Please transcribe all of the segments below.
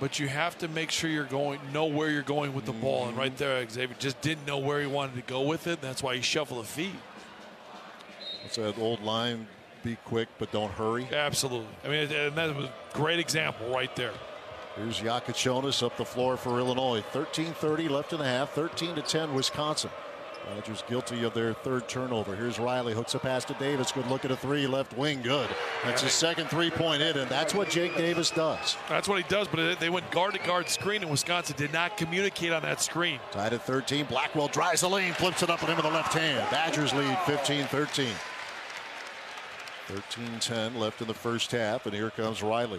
but you have to make sure know where you're going with the ball. And right there, Xavier just didn't know where he wanted to go with it. That's why he shuffled the feet. It's that old line, be quick, but don't hurry. Absolutely. I mean, and that was a great example right there. Here's Yakachonis up the floor for Illinois. 13:30 left in the half, 13-10 Wisconsin. Badgers guilty of their third turnover. Here's Riley, hooks a pass to Davis. Good look at a three, left wing, good. That's his second three-point hit, and that's what Jake Davis does. That's what he does, but they went guard-to-guard screen, and Wisconsin did not communicate on that screen. Tied at 13. Blackwell drives the lane, flips it up at him with the left hand. Badgers lead 15-13. 13-10 left in the first half, and here comes Riley.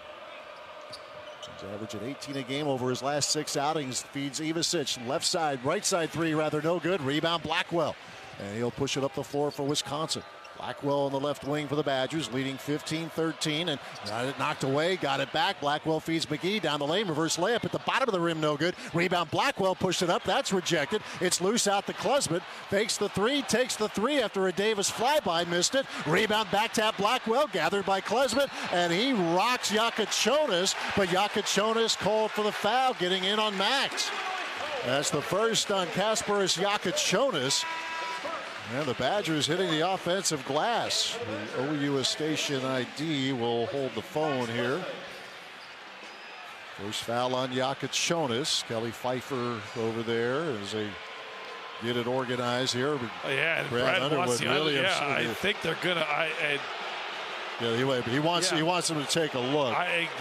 He's averaging 18 a game over his last 6 outings. Feeds Ivisic. Left side, right side three, rather no good. Rebound Blackwell. And he'll push it up the floor for Wisconsin. Blackwell on the left wing for the Badgers, leading 15-13, and got it knocked away, got it back. Blackwell feeds McGee down the lane, reverse layup at the bottom of the rim, no good. Rebound Blackwell, pushed it up, that's rejected. It's loose out to Klesmit, fakes the three, takes the three after a Davis flyby, missed it. Rebound back tap Blackwell, gathered by Klesmit, and he rocks Yakachonis, but Yakachonis called for the foul, getting in on Max. That's the first on Kasparas Yakachonis. And the Badgers hitting the offensive glass. The OU station ID will hold the phone here. First foul on Yakachonis. Kelly Pfeiffer over there as they get it organized here. Yeah, and Brad wants the I think they're gonna. He wants them to take a look.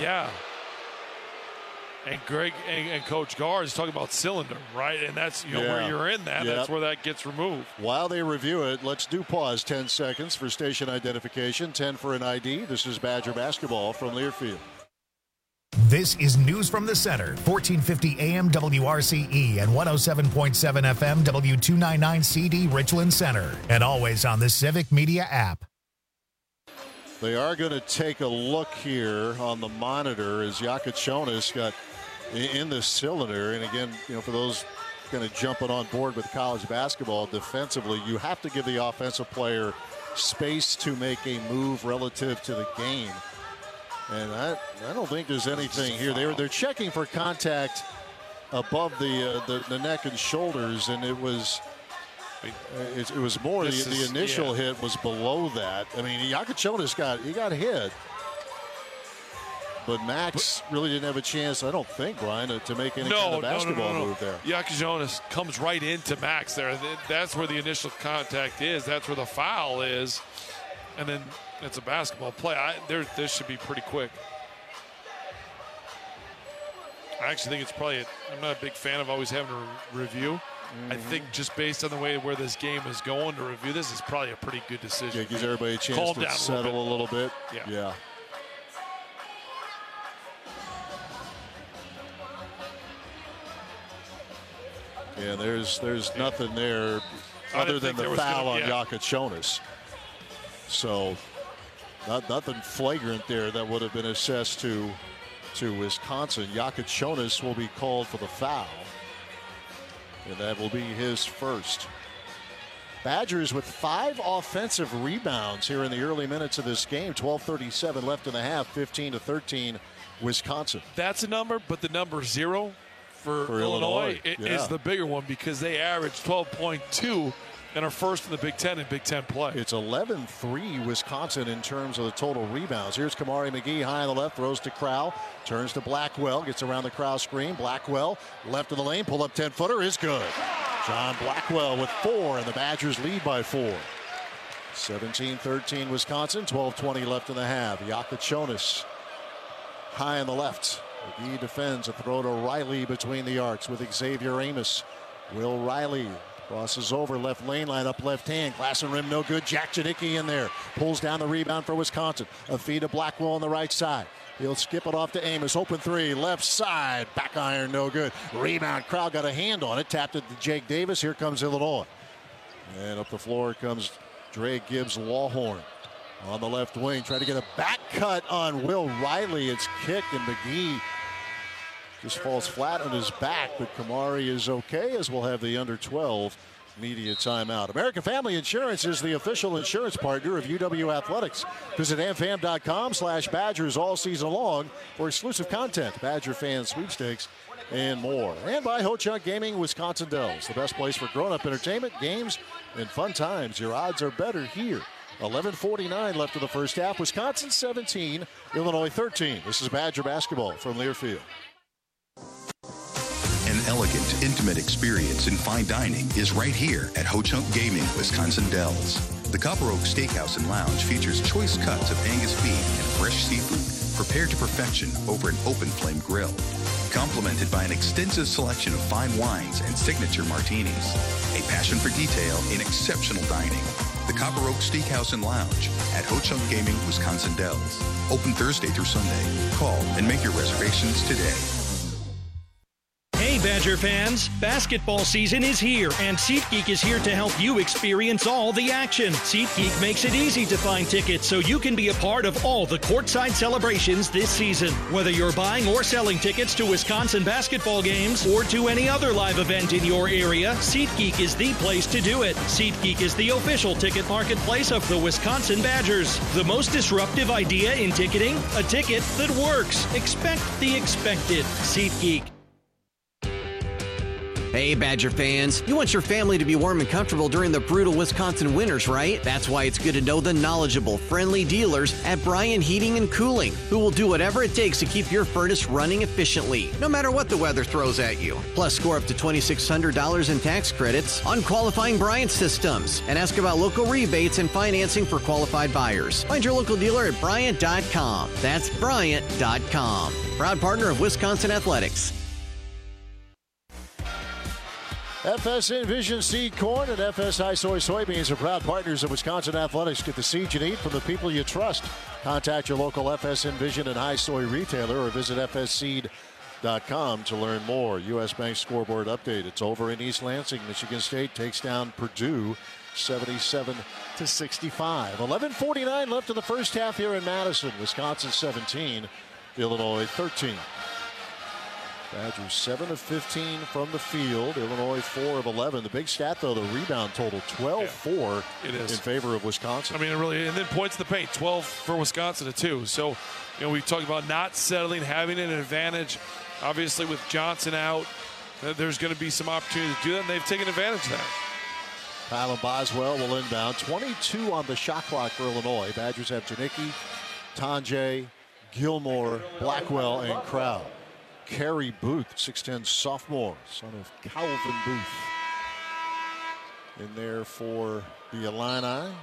And Greg and Coach Gar is talking about cylinder, right? And that's where you're in that. Yep. That's where that gets removed. While they review it, let's do pause 10 seconds for station identification, 10 for an ID. This is Badger basketball from Learfield. This is News from the Center, 1450 AM WRCE and 107.7 FM W299 CD Richland Center, and always on the Civic Media app. They are going to take a look here on the monitor as Yakachonis got in the cylinder. And again, for those kind of jumping on board with college basketball defensively, you have to give the offensive player space to make a move relative to the game. And I don't think there's anything here. They're checking for contact above the neck and shoulders, and it was more the initial hit was below that. I mean, Yakachonis got hit, but Max really didn't have a chance, I don't think, Brian, to make any kind of basketball move there. Yakachonis comes right into Max there. That's where the initial contact is. That's where the foul is, and then it's a basketball play. This should be pretty quick. I actually think it's probably. I'm not a big fan of always having to review. I think just based on the way where this game is going, to review this is probably a pretty good decision. Yeah, gives everybody a chance to settle a little bit. Yeah. Yeah, there's nothing there other than the foul on Yakachonis. So nothing flagrant there that would have been assessed to Wisconsin. Yakachonis will be called for the foul. And that will be his first. Badgers with 5 offensive rebounds here in the early minutes of this game. 12:37 left in the half, 15-13 Wisconsin. That's a number, but the number 0 for Illinois is the bigger one because they averaged 12.2 and are first in the Big Ten in Big Ten play. It's 11-3 Wisconsin in terms of the total rebounds. Here's Kamari McGee high on the left, throws to Crowell, turns to Blackwell, gets around the Crowell screen. Blackwell left of the lane, pull up 10-footer is good. John Blackwell with 4, and the Badgers lead by 4. 17-13 Wisconsin, 12:20 left in the half. Yakachonis high on the left. McGee defends a throw to Riley between the arcs with Xavier Amos. Will Riley crosses over left lane, line up left hand. Glass and rim no good. Jack Janicki in there. Pulls down the rebound for Wisconsin. A feed to Blackwell on the right side. He'll skip it off to Amos. Open three. Left side. Back iron no good. Rebound. Crowd got a hand on it. Tapped it to Jake Davis. Here comes Illinois. And up the floor comes Dre Gibbs Lawhorn. On the left wing. Trying to get a back cut on Will Riley. It's kicked and McGee just falls flat on his back, but Kamari is okay as we'll have the under 12 media timeout. American Family Insurance is the official insurance partner of UW Athletics. Visit amfam.com/Badgers all season long for exclusive content, Badger fan sweepstakes, and more. And by Ho-Chunk Gaming, Wisconsin Dells, the best place for grown-up entertainment, games, and fun times. Your odds are better here. 11:49 left of the first half. Wisconsin 17, Illinois 13. This is Badger basketball from Learfield. An elegant, intimate experience in fine dining is right here at Ho-Chunk Gaming, Wisconsin Dells. The Copper Oak Steakhouse and Lounge features choice cuts of Angus beef and fresh seafood prepared to perfection over an open flame grill, complemented by an extensive selection of fine wines and signature martinis. A passion for detail in exceptional dining. The Copper Oak Steakhouse and Lounge at Ho-Chunk Gaming, Wisconsin Dells. Open Thursday through Sunday. Call and make your reservations today. Hey Badger fans, basketball season is here and SeatGeek is here to help you experience all the action. SeatGeek makes it easy to find tickets so you can be a part of all the courtside celebrations this season. Whether you're buying or selling tickets to Wisconsin basketball games or to any other live event in your area, SeatGeek is the place to do it. SeatGeek is the official ticket marketplace of the Wisconsin Badgers. The most disruptive idea in ticketing? A ticket that works. Expect the expected. SeatGeek. Hey, Badger fans, you want your family to be warm and comfortable during the brutal Wisconsin winters, right? That's why it's good to know the knowledgeable, friendly dealers at Bryan Heating and Cooling, who will do whatever it takes to keep your furnace running efficiently, no matter what the weather throws at you. Plus, score up to $2,600 in tax credits on qualifying Bryant systems, and ask about local rebates and financing for qualified buyers. Find your local dealer at Bryant.com. That's Bryant.com. Proud partner of Wisconsin Athletics. FS Envision Seed Corn and FS High Soy Soybeans are proud partners of Wisconsin Athletics. Get the seed you need from the people you trust. Contact your local FS Envision and High Soy retailer or visit fsseed.com to learn more. U.S. Bank scoreboard update. It's over in East Lansing. Michigan State takes down Purdue 77-65. 11:49 left in the first half here in Madison. Wisconsin 17, Illinois 13. Badgers 7 of 15 from the field. Illinois 4 of 11. The big stat, though, the rebound total 12-4 in favor of Wisconsin. I mean, really, and then points to the paint, 12 for Wisconsin to 2. So, you know, we talked about not settling, having an advantage. Obviously, with Johnson out, there's going to be some opportunity to do that, and they've taken advantage of that. Kylan Boswell will inbound. 22 on the shot clock for Illinois. Badgers have Janicki, Tonje, Gilmore, Blackwell, and Crowd. Kerry Booth, 6'10 sophomore, son of Calvin Booth, in there for the Illini.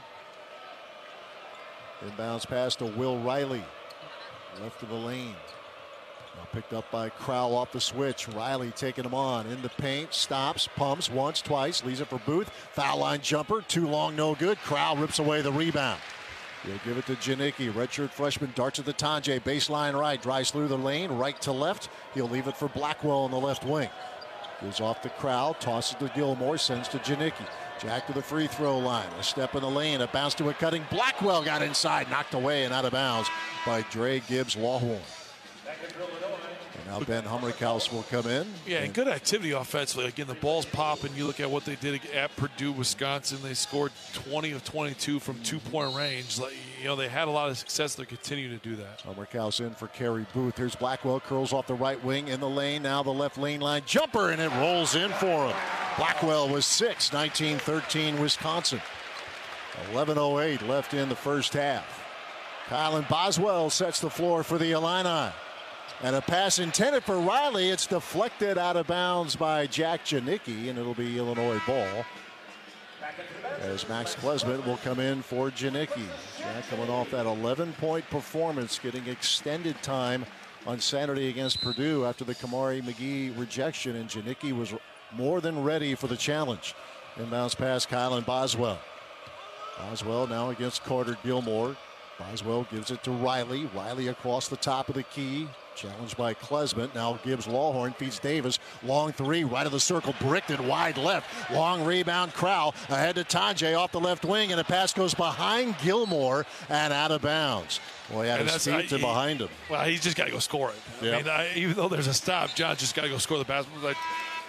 Inbounds pass to Will Riley, left of the lane. Now picked up by Crowell off the switch. Riley taking him on in the paint, stops, pumps once, twice, leaves it for Booth. Foul line jumper, too long, no good. Crowell rips away the rebound. He'll give it to Janicki. Redshirt freshman darts at the Tonje. Baseline right. Drives through the lane. Right to left. He'll leave it for Blackwell on the left wing. Goes off the crowd. Tosses to Gilmore. Sends to Janicki. Jack to the free throw line. A step in the lane. A bounce to a cutting. Blackwell got inside. Knocked away and out of bounds by Dre Gibbs Lawhorn. And now Ben Humrichhouse will come in. Yeah, and good activity offensively. Again, the ball's popping. You look at what they did at Purdue, Wisconsin. They scored 20 of 22 from two-point range. You know, they had a lot of success. They're continuing to do that. Humrichhouse in for Kerry Booth. Here's Blackwell. Curls off the right wing in the lane. Now the left lane line jumper, and it rolls in for him. Blackwell was 6, 19-13 Wisconsin. 11:08 left in the first half. Kylan Boswell sets the floor for the Illini. And a pass intended for Riley. It's deflected out of bounds by Jack Janicki, and it'll be Illinois ball. As Max Klesmit will come in for Janicki. Jack coming off that 11-point performance, getting extended time on Saturday against Purdue after the Kamari McGee rejection, and Janicki was more than ready for the challenge. Inbounds pass, Kylan Boswell. Boswell now against Carter Gilmore. Boswell gives it to Riley. Riley across the top of the key. Challenged by Klesmit. Now Gibbs Lawhorn feeds Davis. Long three, right of the circle, bricked it wide left. Long rebound, Crowell ahead to Tonje off the left wing, and a pass goes behind Gilmore and out of bounds. Boy, had his feet to behind him. Well, he's just got to go score it. Yep. I mean, even though there's a stop, John just got to go score the basketball.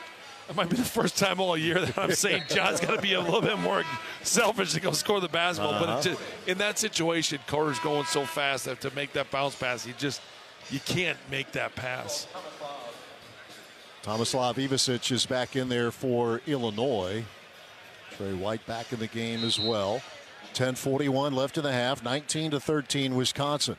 It might be the first time all year that I'm saying John's got to be a little bit more selfish to go score the basketball. But just, in that situation, Carter's going so fast that to make that bounce pass, you can't make that pass. Tomislav Ivicic is back in there for Illinois. Trey White back in the game as well. 10:41 left in the half. 19-13 Wisconsin.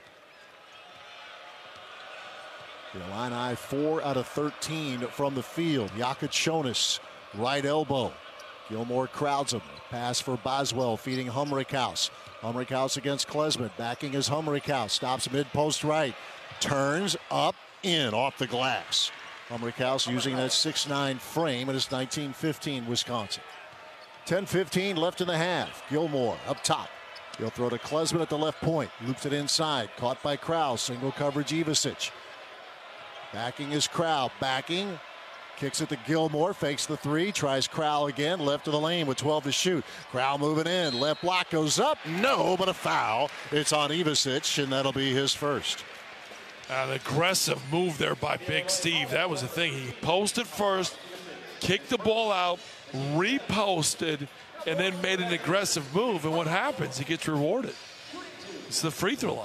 The Illini 4 out of 13 from the field. Jakac, right elbow. Gilmore crowds him. Pass for Boswell, feeding Humrichhaus. Humrichhaus against Klesmit. Backing is Humrichhaus. Stops mid-post right. Turns up, in, off the glass. Humrichhaus using that 6'9 frame, and it's 19-15 Wisconsin. 10:15 left in the half. Gilmore up top. He'll throw to Klesmit at the left point. Loops it inside. Caught by Krause. Single coverage Ivicic. Backing is Crowell. Backing. Kicks it to Gilmore. Fakes the three. Tries Crowell again. Left of the lane with 12 to shoot. Crowell moving in. Left block goes up. No, but a foul. It's on Ivicic, and that'll be his first. An aggressive move there by Big Steve. That was the thing. He posted first, kicked the ball out, reposted, and then made an aggressive move. And what happens? He gets rewarded. It's the free throw line.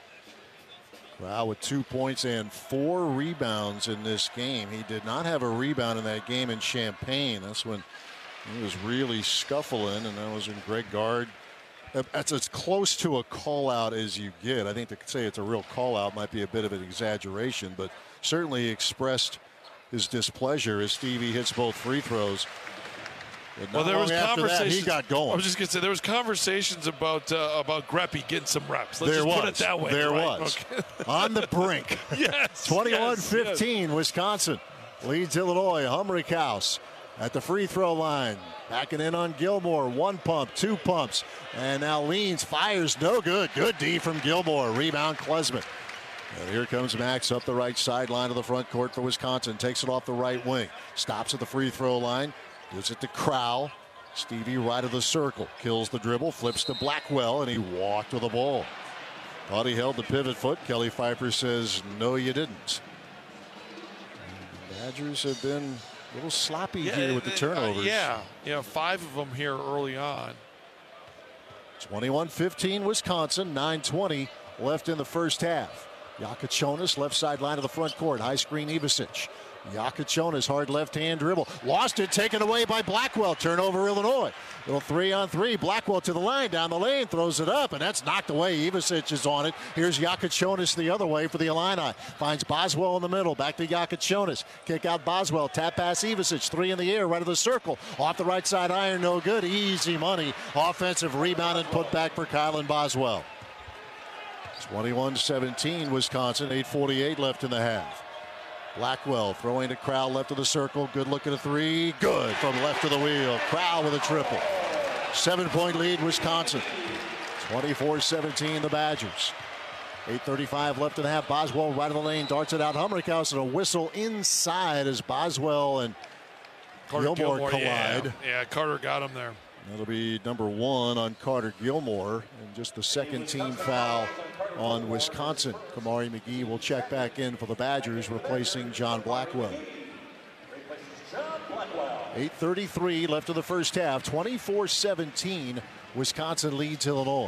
Crowell with 2 points and 4 rebounds in this game. He did not have a rebound in that game in Champaign. That's when he was really scuffling, and that was when Greg Gard. That's as close to a call out as you get. I think to say it's a real call out might be a bit of an exaggeration, but certainly expressed his displeasure as Stevie hits both free throws. Well, there was conversations. He got going. I was just going to say there was conversations about Greppy getting some reps. Let's just put it that way. There right? was. Okay. On the brink. Yes. 21-15. Yes. Wisconsin leads Illinois. Humrichhaus at the free throw line. Backing in on Gilmore. 1 pump, 2 pumps. And now leans, fires, no good. Good D from Gilmore. Rebound Klesmit. And here comes Max up the right sideline of the front court for Wisconsin. Takes it off the right wing. Stops at the free throw line. Gives it to Crowell. Stevie right of the circle. Kills the dribble. Flips to Blackwell, and he walked with the ball. Thought he held the pivot foot. Kelly Pfeiffer says, no, you didn't. And the Badgers have been a little sloppy here with the turnovers. 5 of them here early on. 21-15 Wisconsin. 9:20 left in the first half. Jakac left sideline of the front court. High screen Ivicic. Jakac hard left hand dribble. Lost it, taken away by Blackwell. Turnover Illinois. Little 3-on-3. Blackwell to the line, down the lane, throws it up, and that's knocked away. Ivicic is on it. Here's Jakac the other way for the Illini. Finds Boswell in the middle. Back to Jakac. Kick out Boswell. Tap pass Ivicic. 3 in the air, right of the circle. Off the right side iron, no good. Easy money. Offensive rebound and put back for Kylan Boswell. 21-17 Wisconsin. 8:48 left in the half. Blackwell throwing to Crowell left of the circle. Good look at a three. Good from left of the wheel. Crowell with a triple. 7-point lead Wisconsin. 24-17 the Badgers. 8:35 left in the half. Boswell right of the lane. Darts it out. Humrichhaus and a whistle inside as Boswell and Gilmore collide. Yeah, Carter got him there. That'll be number 1 on Carter Gilmore, and just the second team foul on Wisconsin. Kamari McGee will check back in for the Badgers, replacing John Blackwell. 8:33 left in the first half. 24-17. Wisconsin leads Illinois.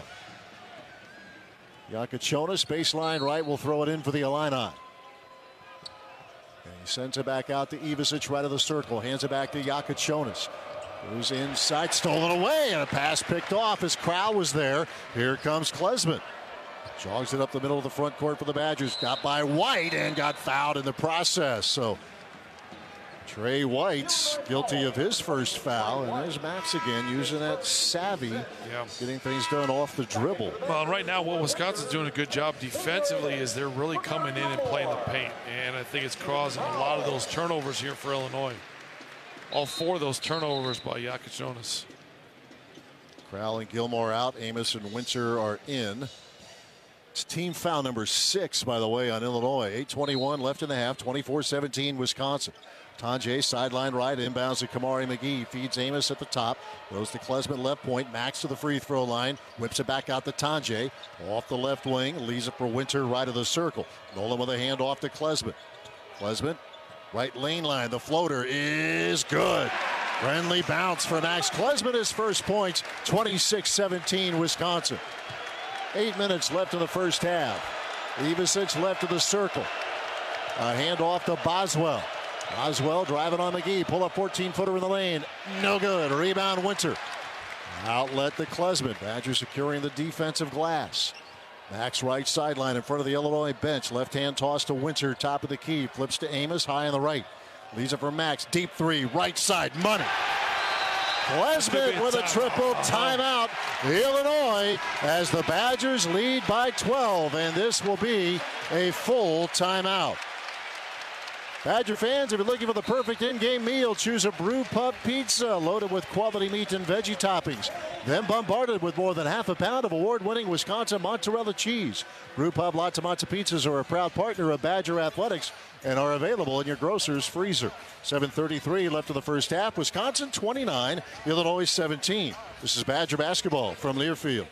Jakac baseline right, will throw it in for the Illini. And he sends it back out to Ivicic right of the circle. Hands it back to Jakac. Goes inside, stolen away, and a pass picked off as Crowell was there. Here comes Klesmit. Jogs it up the middle of the front court for the Badgers. Got by White and got fouled in the process. So Trey White's guilty of his first foul. And there's Max again using that savvy, getting things done off the dribble. Well, right now what Wisconsin's doing a good job defensively is they're really coming in and playing the paint. And I think it's causing a lot of those turnovers here for Illinois. All 4 of those turnovers by Jakac. Crowell and Gilmore out. Amos and Winter are in. It's team foul number 6, by the way, on Illinois. 8:21 left in the half. 24-17 Wisconsin. Tanjay sideline right, inbounds to Kamari McGee. Feeds Amos at the top. Goes to Klesmit left point. Max to the free throw line. Whips it back out to Tanjay. Off the left wing. Leaves it for Winter right of the circle. Nolan with a hand off to Klesmit. Klesmit Right lane line. The floater is good. Friendly bounce for Max Klesman. His first points, 26-17 Wisconsin. 8 minutes left in the first half. Ivisic left of the circle. A handoff to Boswell. Boswell driving on McGee. Pull up 14-footer in the lane. No good. Rebound Winter. Outlet to Klesman. Badgers securing the defensive glass. Max right sideline in front of the Illinois bench. Left hand toss to Winter. Top of the key. Flips to Amos. High on the right. Leaves it for Max. Deep three. Right side. Money. Klesman with a triple timeout. Illinois as the Badgers lead by 12. And this will be a full timeout. Badger fans, if you're looking for the perfect in-game meal, choose a Brew Pub Pizza loaded with quality meat and veggie toppings. Then bombarded with more than half a pound of award-winning Wisconsin mozzarella cheese. Brew Pub Lots of Matzo Pizzas are a proud partner of Badger Athletics and are available in your grocer's freezer. 7:33 left of the first half. Wisconsin 29, Illinois 17. This is Badger basketball from Learfield.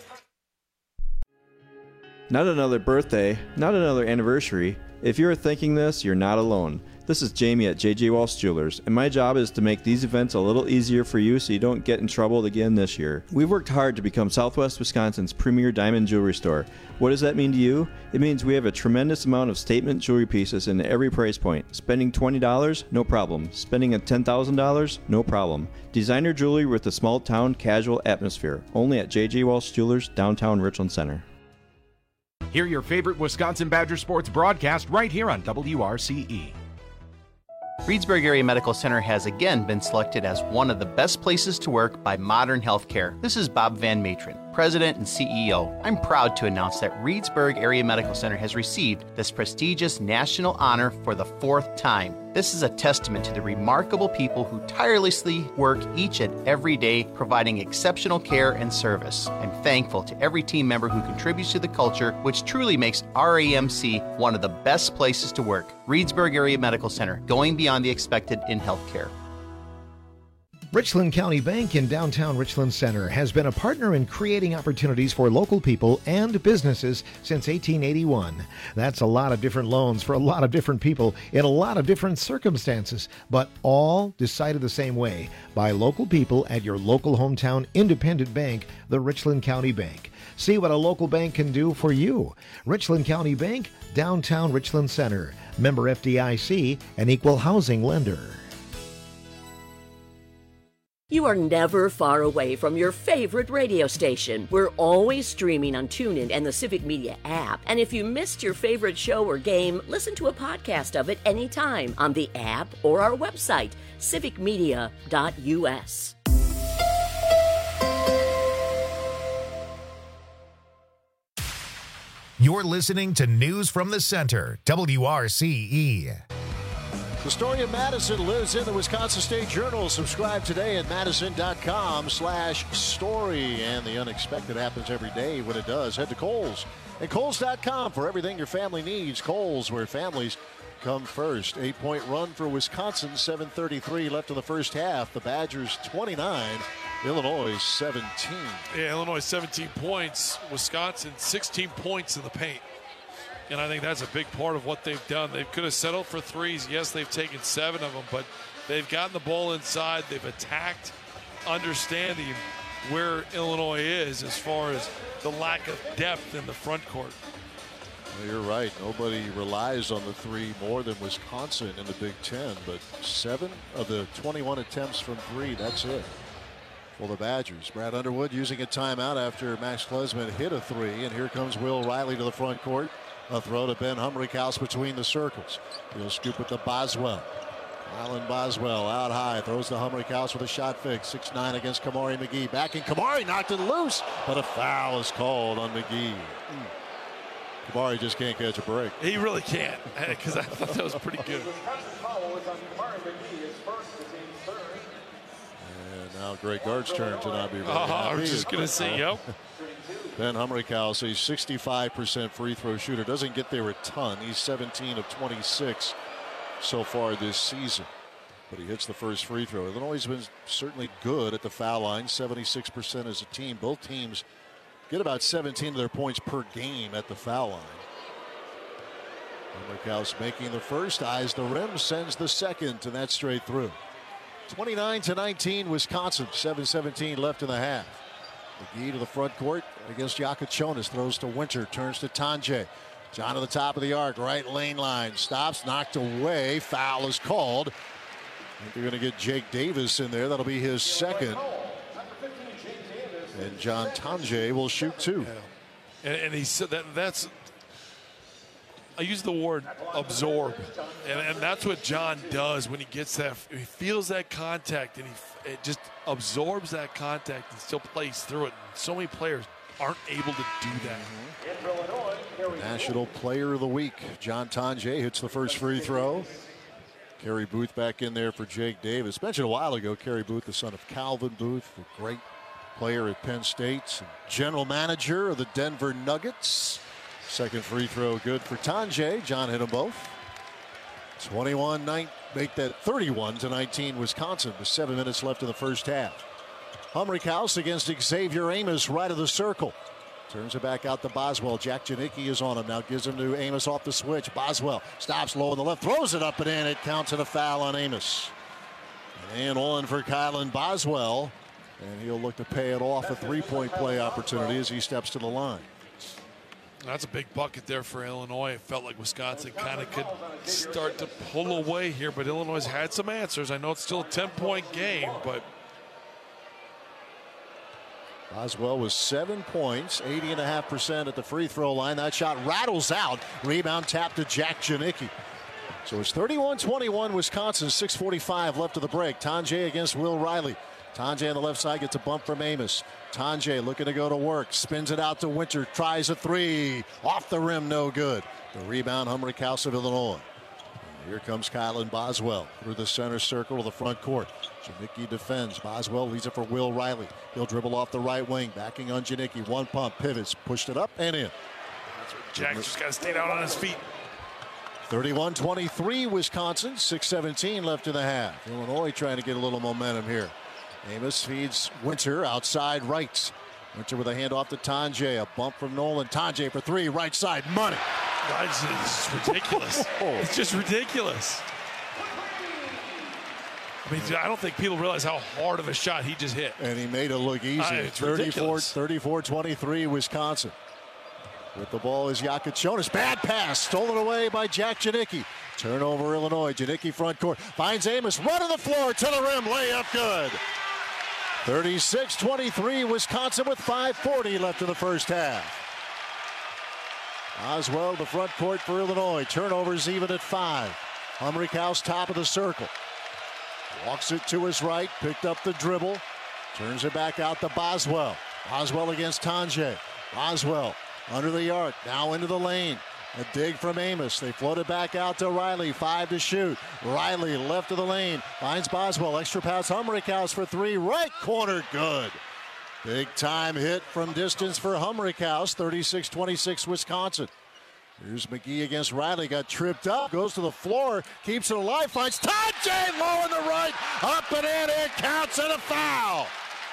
Not another birthday, not another anniversary. If you're thinking this, you're not alone. This is Jamie at J.J. Walsh Jewelers, and my job is to make these events a little easier for you so you don't get in trouble again this year. We've worked hard to become Southwest Wisconsin's premier diamond jewelry store. What does that mean to you? It means we have a tremendous amount of statement jewelry pieces in every price point. Spending $20? No problem. Spending $10,000? No problem. Designer jewelry with a small town casual atmosphere. Only at J.J. Walsh Jewelers, downtown Richland Center. Hear your favorite Wisconsin Badger sports broadcast right here on WRCE. Reedsburg Area Medical Center has again been selected as one of the best places to work by Modern Healthcare. This is Bob Van Matron, President and CEO. I'm proud to announce that Reedsburg Area Medical Center has received this prestigious national honor for the 4th time. This is a testament to the remarkable people who tirelessly work each and every day providing exceptional care and service. I'm thankful to every team member who contributes to the culture, which truly makes RAMC one of the best places to work. Reedsburg Area Medical Center, going beyond the expected in healthcare. Richland County Bank in downtown Richland Center has been a partner in creating opportunities for local people and businesses since 1881. That's a lot of different loans for a lot of different people in a lot of different circumstances, but all decided the same way by local people at your local hometown independent bank, the Richland County Bank. See what a local bank can do for you. Richland County Bank, downtown Richland Center. Member FDIC, an equal housing lender. You are never far away from your favorite radio station. We're always streaming on TuneIn and the Civic Media app. And if you missed your favorite show or game, listen to a podcast of it anytime on the app or our website, civicmedia.us. You're listening to News from the Center, WRCE. The story of Madison lives in the Wisconsin State Journal. Subscribe today at madison.com/story. And the unexpected happens every day. When it does, head to Kohl's and Kohl's.com for everything your family needs. Kohl's, where families come first. 8-point run for Wisconsin, 7:33 left in the first half. The Badgers 29, Illinois 17. Yeah, Illinois 17 points. Wisconsin 16 points in the paint. And I think that's a big part of what they've done. They could have settled for threes. Yes, they've taken 7 of them, but they've gotten the ball inside. They've attacked, understanding where Illinois is as far as the lack of depth in the front court. Well, you're right. Nobody relies on the three more than Wisconsin in the Big Ten, but 7 of the 21 attempts from 3, that's it for the Badgers. Brad Underwood using a timeout after Max Klesman hit a 3, and here comes Will Riley to the front court. A throw to Ben Humrichhouse between the circles. He'll scoop it to Boswell. Alan Boswell out high. Throws to Humrichhouse with a shot fix. 6'9" against Kamari McGee. Backing Kamari, knocked it loose. But a foul is called on McGee. Kamari just can't catch a break. He really can't, because I thought that was pretty good. And now Greg Gard's turn to not be ready. I was just going to say, yep. Ben Humrichhouse, a 65% free throw shooter. Doesn't get there a ton. He's 17 of 26 so far this season. But he hits the first free throw. Illinois has been certainly good at the foul line, 76% as a team. Both teams get about 17 of their points per game at the foul line. Hummerkaus making the first, eyes the rim, sends the second, and that's straight through. 29-19 Wisconsin, 7:17 left in the half. McGee to the front court against Yakachonis, throws to Winter, turns to Tanjay. John to the top of the arc, right lane line, stops, knocked away, foul is called. I think they're going to get Jake Davis in there. That'll be his second. And John Tanjay will shoot two. Yeah. And he said that's, I use the word absorb. And that's what John does when he gets that. He feels that contact and it just absorbs that contact and still plays through it. And so many players aren't able to do that. National Player of the Week. John Tanjay hits the first free throw. Kerry Booth back in there for Jake Davis. Mentioned a while ago, Kerry Booth, the son of Calvin Booth, a great player at Penn State, general manager of the Denver Nuggets. Second free throw good for Tanjay. John hit them both. 21-9, make that 31-19 Wisconsin with 7 minutes left in the first half. Hummerkaus against Xavier Amos, right of the circle. Turns it back out to Boswell. Jack Janicki is on him. Now gives him to Amos off the switch. Boswell stops low on the left, throws it up and in. It counts at a foul on Amos. And on for Kylan Boswell. And he'll look to pay it off, a three-point play opportunity as he steps to the line. That's a big bucket there for Illinois. It felt like Wisconsin kind of could start to pull away here, but Illinois has had some answers. I know it's still a 10-point game, but Boswell was 7 points, 80.5% at the free throw line. That shot rattles out. Rebound tap to Jack Janicki. So it's 31-21 Wisconsin, 6:45 left of the break. Tanjay against Will Riley. Tanjay on the left side gets a bump from Amos. Tanjay looking to go to work. Spins it out to Winter. Tries a three. Off the rim, no good. The rebound, Hummerkaus of Illinois. And here comes Kylan Boswell through the center circle to the front court. Janicki defends. Boswell leads it for Will Riley. He'll dribble off the right wing. Backing on Janicki. One pump. Pivots. Pushed it up and in. Jack just got to stay down on his feet. 31-23 Wisconsin. 6:17 left in the half. Illinois trying to get a little momentum here. Amos feeds Winter outside right. Winter with a handoff to Tanjay. A bump from Nolan. Tanjay for three. Right side. Money. It's ridiculous. It's just ridiculous. I mean, I don't think people realize how hard of a shot he just hit. And he made it look easy. 34-23 Wisconsin. With the ball is Yakachonis. Bad pass. Stolen away by Jack Janicki. Turnover Illinois. Janicki front court. Finds Amos. Run to the floor. To the rim. Layup good. 36-23 Wisconsin with 5:40 left in the first half. Oswell the front court for Illinois. Turnovers even at 5. Hummerkaus top of the circle. Walks it to his right. Picked up the dribble. Turns it back out to Boswell. Boswell against Tanjay. Boswell under the arc. Now into the lane. A dig from Amos. They float it back out to Riley. 5 to shoot. Riley left of the lane. Finds Boswell. Extra pass. Hummerkaus for 3. Right corner. Good. Big time hit from distance for Hummerkaus. 36-26 Wisconsin. Here's McGee against Riley. Got tripped up. Goes to the floor. Keeps it alive. Finds Tanjay low on the right. Up and in. It counts and a foul.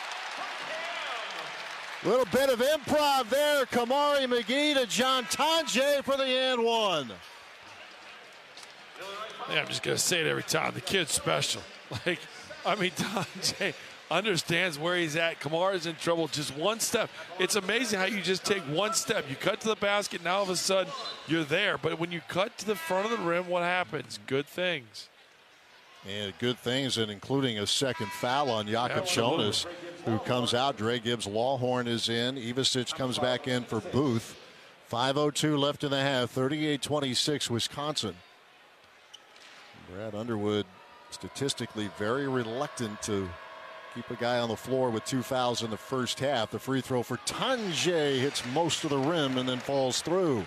Little bit of improv there. Kamari McGee to John Tanjay for the and one. Yeah, I'm just going to say it every time. The kid's special. Tanjay understands where he's at. Kamara's in trouble. Just one step. It's amazing how you just take one step. You cut to the basket. Now all of a sudden you're there. But when you cut to the front of the rim, what happens? Good things. And good things, and including a second foul on Yakachonis, who comes out. Dre Gibbs Lawhorn is in. Ivasic comes back in for Booth. 5:02 left in the half. 38-26 Wisconsin. Brad Underwood statistically very reluctant to keep a guy on the floor with 2 fouls in the first half. The free throw for Tanjay hits most of the rim and then falls through.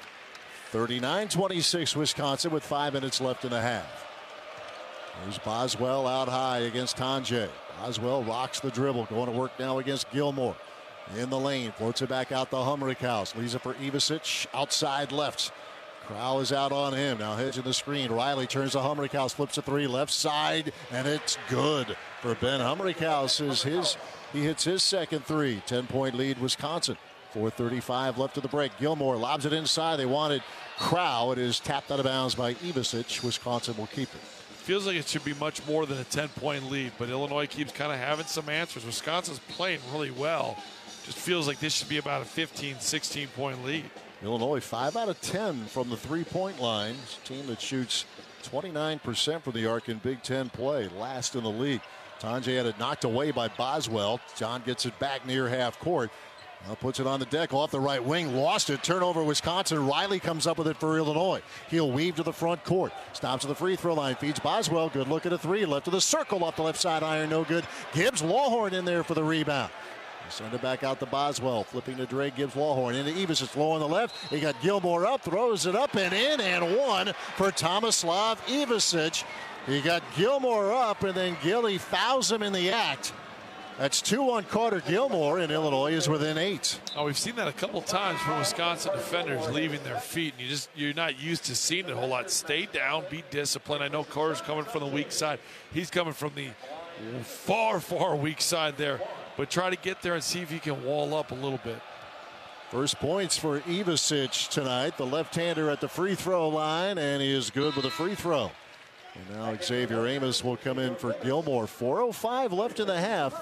39-26 Wisconsin with 5 minutes left in the half. There's Boswell out high against Tanjay. Boswell rocks the dribble. Going to work now against Gilmore. In the lane. Floats it back out to Hummerkaus. Leaves it for Ivasic. Outside left. Crowell is out on him. Now hedging the screen. Riley turns to Hummerkaus. Flips a 3 left side. And it's good for Ben Hummerkaus. He hits his second 3. 10-point lead Wisconsin. 4:35 left of the break. Gilmore lobs it inside. They wanted Crow. It is tapped out of bounds by Ivisic. Wisconsin will keep it. Feels like it should be much more than a 10-point lead, but Illinois keeps kind of having some answers. Wisconsin's playing really well. Just feels like this should be about a 15, 16-point lead. Illinois 5 out of 10 from the three-point line. It's a team that shoots 29% from the arc in Big Ten play, last in the league. Tonje had it knocked away by Boswell. John gets it back near half court. Now puts it on the deck off the right wing. Lost it. Turnover Wisconsin. Riley comes up with it for Illinois. He'll weave to the front court. Stops at the free throw line. Feeds Boswell. Good look at a three. Left of the circle off the left side iron. No good. Gibbs Lawhorn in there for the rebound. Send it back out to Boswell. Flipping to Dre Gibbs Lawhorn. Into Ivisic low on the left. He got Gilmore up. Throws it up and in. And one for Tomislav Ivisic. He got Gilmore up and then Gilly fouls him in the act. That's 2 on Carter Gilmore, and Illinois is within 8. Oh, we've seen that a couple times for Wisconsin defenders leaving their feet, and you're not used to seeing it a whole lot. Stay down, be disciplined. I know Carter's coming from the weak side. He's coming from the far, far weak side there, but try to get there and see if you can wall up a little bit. First points for Ivisic tonight, the left-hander at the free throw line, and he is good with a free throw. And now Xavier Amos will come in for Gilmore. 4:05 left in the half.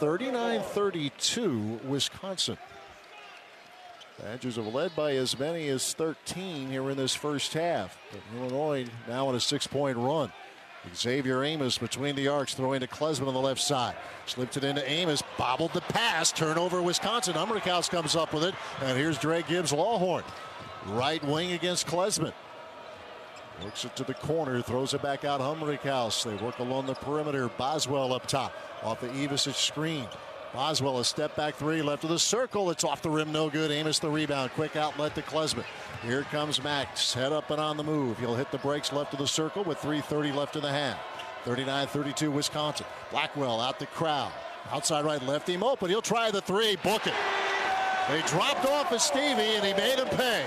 39-32 Wisconsin. Badgers have led by as many as 13 here in this first half. But Illinois now on a 6-point run. Xavier Amos between the arcs, throwing to Klesman on the left side. Slipped it into Amos, bobbled the pass. Turnover Wisconsin. Hummerkaus comes up with it. And here's Dre Gibbs Lawhorn. Right wing against Klesman. Works it to the corner, throws it back out Hummerkaus. They work along the perimeter. Boswell up top off the Ivisic screen. Boswell a step back three left of the circle. It's off the rim, no good. Amos the rebound. Quick outlet to Klesman. Here comes Max, head up and on the move. He'll hit the brakes left of the circle with 3:30 left in the half. 39-32 Wisconsin. Blackwell out the crowd. Outside right, left him open. He'll try the three, book it. They dropped off of Stevie and he made him pay.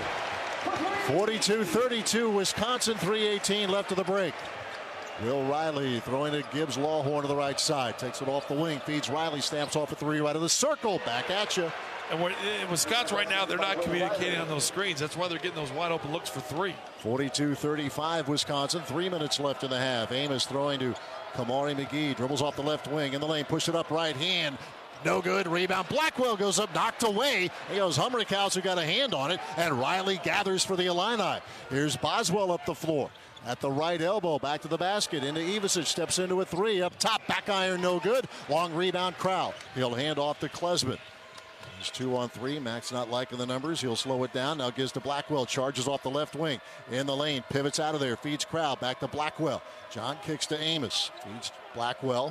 42-32 Wisconsin, 3:18 left of the break. Will Riley throwing to Gibbs Lawhorn to the right side. Takes it off the wing, feeds Riley, stamps off a three right of the circle. Back at you. And in Wisconsin right now, they're not communicating on those screens. That's why they're getting those wide open looks for three. 42-35 Wisconsin, 3 minutes left in the half. Amos throwing to Kamari McGee. Dribbles off the left wing in the lane. Push it up right hand. No good. Rebound. Blackwell goes up, knocked away. He goes Hummerkaus, who got a hand on it, and Riley gathers for the Illini. Here's Boswell up the floor. At the right elbow, back to the basket. Into Ivisic, steps into a three. Up top, back iron, no good. Long rebound, Crowd. He'll hand off to Klesman. He's 2 on 3. Max not liking the numbers. He'll slow it down. Now gives to Blackwell. Charges off the left wing. In the lane. Pivots out of there. Feeds Crowd. Back to Blackwell. John kicks to Amos. Feeds Blackwell.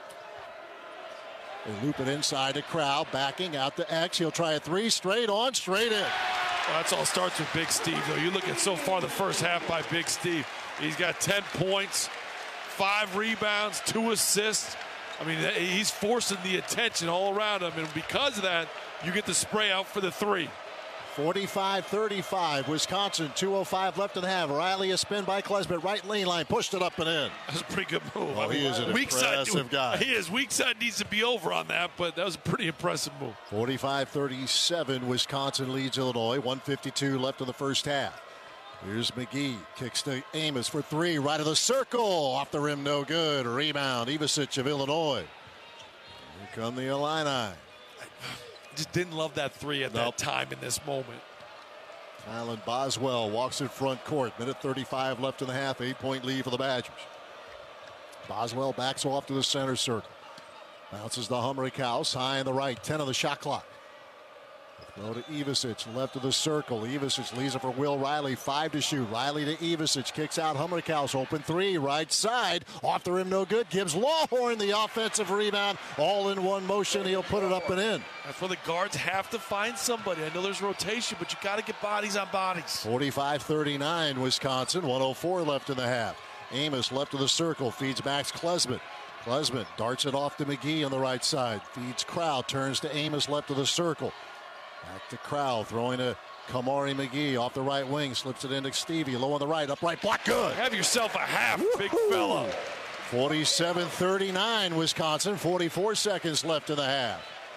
They loop it inside to Crowd. Backing out to X. He'll try a three. Straight on. Straight in. Well, that's all starts with Big Steve, though. You look at so far the first half by Big Steve. He's got 10 points, 5 rebounds, 2 assists. I mean, he's forcing the attention all around him, and because of that, you get the spray out for the three. 45-35, Wisconsin, 2:05 left in the half. Riley a spin by Klesman, right lane line, pushed it up and in. That's a pretty good move. Oh, he is an impressive guy. He is. Weak side needs to be over on that, but that was a pretty impressive move. 45-37, Wisconsin leads Illinois, 1:52 left in the first half. Here's McGee, kicks to Amos for three, right of the circle, off the rim, no good. Rebound, Ivisic of Illinois. Here come the Illini. Just didn't love that three at that time in this moment. Alan Boswell walks in front court. Minute 35 left in the half. 8-point lead for the Badgers. Boswell backs off to the center circle. Bounces the Hummerkaus high in the right. 10 on the shot clock. Throw to Ivisic, left of the circle. Ivisic leaves it for Will Riley. 5 to shoot. Riley to Ivisic. Kicks out Hummerkaus. Open three. Right side. Off the rim, no good. Gives Lawhorn the offensive rebound. All in one motion. He'll put it up and in. That's where the guards have to find somebody. I know there's rotation, but you got to get bodies on bodies. 45-39, Wisconsin. 1:04 left in the half. Amos left of the circle. Feeds Max Klesman. Klesman darts it off to McGee on the right side. Feeds Crowd. Turns to Amos left of the circle. Back to Crowd, throwing to Kamari McGee off the right wing, slips it into Stevie, low on the right, upright block, good. Have yourself a half, big fella. 47-39, Wisconsin, 44 seconds left in the half.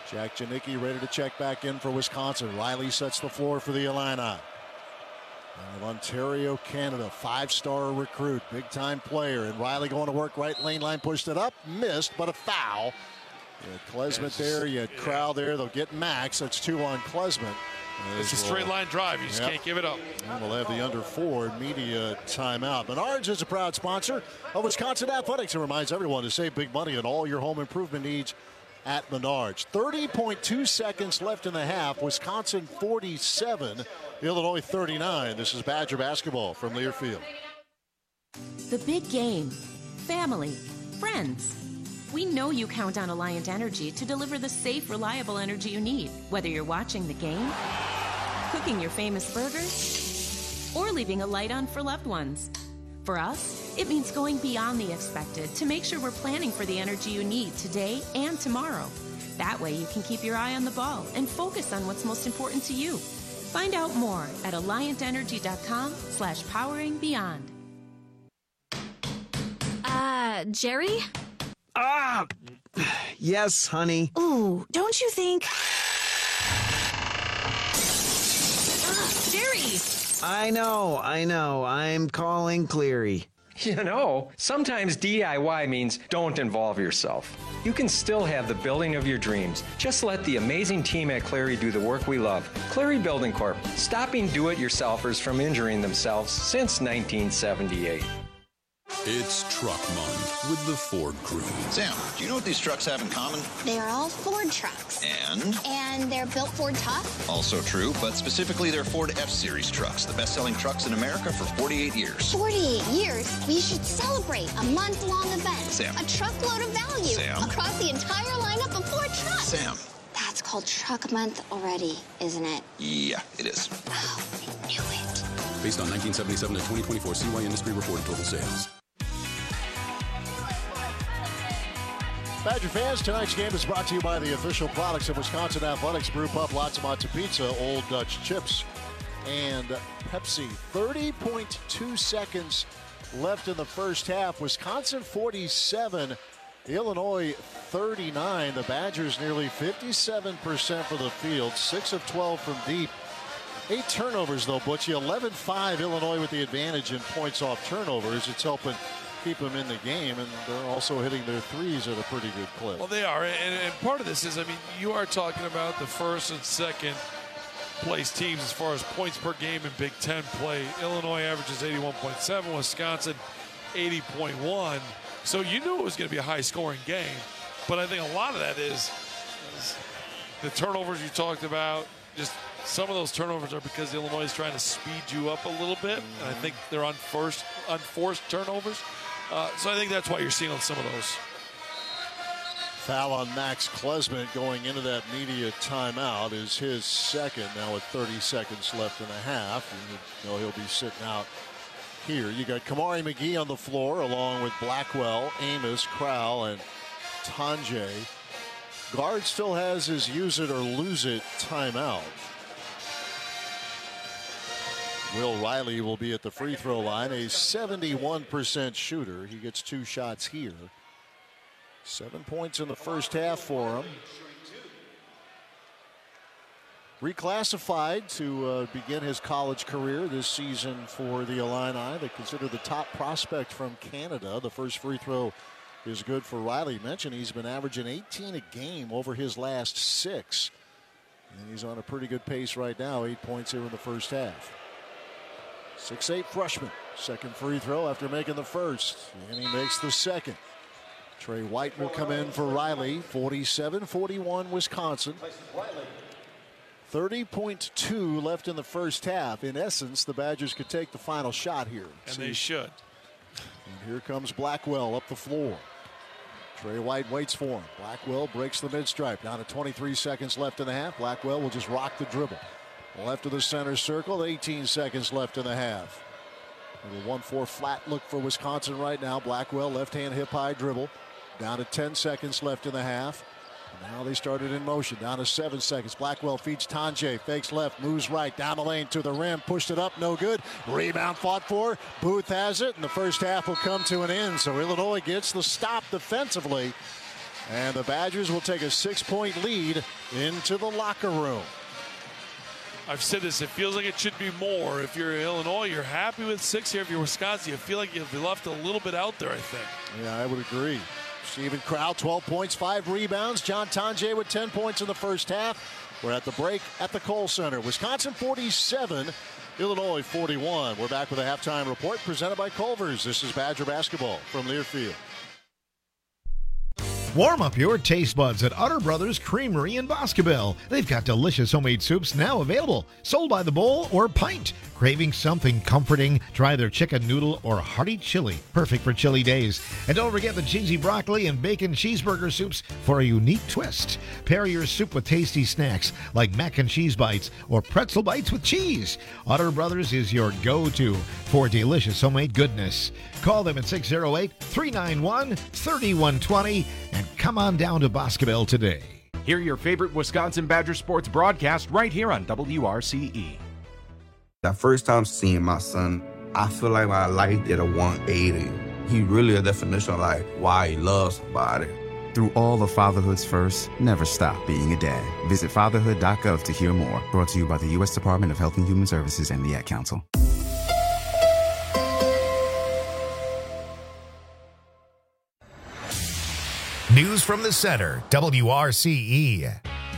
Jack Janicki ready to check back in for Wisconsin. Riley sets the floor for the Illini. Of Ontario, Canada, 5-star recruit, big-time player. And Riley going to work right lane line, pushed it up, missed, but a foul. You had Klesmit there, you had Crowell there. They'll get Max. That's 2 on Klesmit. It's a straight line drive. You just can't give it up. And we'll have the under 4 media timeout. Menards is a proud sponsor of Wisconsin Athletics and reminds everyone to save big money on all your home improvement needs at Menards. 30.2 seconds left in the half. Wisconsin 47, Illinois 39. This is Badger basketball from Learfield. The big game, family, friends. We know you count on Alliant Energy to deliver the safe, reliable energy you need, whether you're watching the game, cooking your famous burgers, or leaving a light on for loved ones. For us, it means going beyond the expected to make sure we're planning for the energy you need today and tomorrow. That way you can keep your eye on the ball and focus on what's most important to you. Find out more at alliantenergy.com/poweringbeyond. Jerry? Yes, honey. Ooh, don't you think... Jerry! I know. I'm calling Cleary. You know, sometimes DIY means don't involve yourself. You can still have the building of your dreams. Just let the amazing team at Cleary do the work we love. Cleary Building Corp., stopping do-it-yourselfers from injuring themselves since 1978. It's Truck Month with the Ford crew. Sam, do you know what these trucks have in common? They're all Ford trucks. And they're built Ford tough? Also true, but specifically they're Ford F-Series trucks, the best-selling trucks in America for 48 years. 48 years? We should celebrate a month-long event. Sam. A truckload of value. Sam. Across the entire lineup of Ford trucks. Sam. That's called Truck Month already, isn't it? Yeah, it is. Oh, I knew it. Based on 1977 to 2024 CY Industry reported total sales. Badger fans, tonight's game is brought to you by the official products of Wisconsin Athletics. Brew Pub, Lots of Matzo Pizza, Old Dutch Chips, and Pepsi. 30.2 seconds left in the first half. Wisconsin 47, Illinois 39. The Badgers nearly 57% for the field, 6 of 12 from deep. 8 turnovers, though, Butchie. 11-5 Illinois with the advantage in points off turnovers. It's helping keep them in the game, and they're also hitting their threes at a pretty good clip. Well, they are, and part of this is, I mean, you are talking about the first and second place teams as far as points per game in Big Ten play. Illinois averages 81.7, Wisconsin 80.1. So you knew it was going to be a high-scoring game, but I think a lot of that is the turnovers you talked about. Just some of those turnovers are because Illinois is trying to speed you up a little bit, and I think they're unforced turnovers. So I think that's why you're seeing on some of those. Foul on Max Klesmit going into that media timeout is his second. Now with 30 seconds left in the half, you know he'll be sitting out here. You got Kamari McGee on the floor along with Blackwell, Amos, Crowell, and Tanjay. Guard still has his use it or lose it timeout. Will Riley will be at the free throw line, a 71% shooter. He gets 2 shots here. 7 points in the first half for him. Reclassified to begin his college career this season for the Illini. They consider the top prospect from Canada. The first free throw is good for Riley. Mentioned he's been averaging 18 a game over his last 6. And he's on a pretty good pace right now. 8 points here in the first half. 6'8" freshman. Second free throw after making the first. And he makes the second. Trey White will come in for Riley. 47-41 Wisconsin. 30.2 left in the first half. In essence, the Badgers could take the final shot here. And they should. And here comes Blackwell up the floor. Trey White waits for him. Blackwell breaks the mid-stripe. Down to 23 seconds left in the half. Blackwell will just rock the dribble. Left of the center circle, 18 seconds left in the half. A 1-4 flat look for Wisconsin right now. Blackwell, left-hand hip-high dribble. Down to 10 seconds left in the half. And now they started in motion. Down to 7 seconds. Blackwell feeds Tanjay. Fakes left, moves right. Down the lane to the rim. Pushed it up, no good. Rebound fought for. Booth has it, and the first half will come to an end. So Illinois gets the stop defensively And the Badgers will take a 6-point lead into the locker room. I've said this, it feels like it should be more. If you're Illinois, you're happy with 6 here. If you're Wisconsin, you feel like you've left a little bit out there, I think. Yeah, I would agree. Steven Crowl, 12 points, 5 rebounds. John Tonje with 10 points in the first half. We're at the break at the Kohl Center. Wisconsin 47, Illinois 41. We're back with a halftime report presented by Culver's. This is Badger basketball from Learfield. Warm up your taste buds at Utter Brothers Creamery in Boscobel. They've got delicious homemade soups now available, sold by the bowl or pint. Craving something comforting? Try their chicken noodle or hearty chili, perfect for chilly days. And don't forget the cheesy broccoli and bacon cheeseburger soups for a unique twist. Pair your soup with tasty snacks like mac and cheese bites or pretzel bites with cheese. Utter Brothers is your go-to for delicious homemade goodness. Call them at 608-391-3120 and come on down to Boscobel today. Hear your favorite Wisconsin Badger sports broadcast right here on WRCE. The first time seeing my son, I feel like my life did a 180. He really a definition of like why he loves somebody. Through all of fatherhood's first, never stop being a dad. Visit fatherhood.gov to hear more. Brought to you by the U.S. Department of Health and Human Services and the Ad Council. News from the center, WRCE.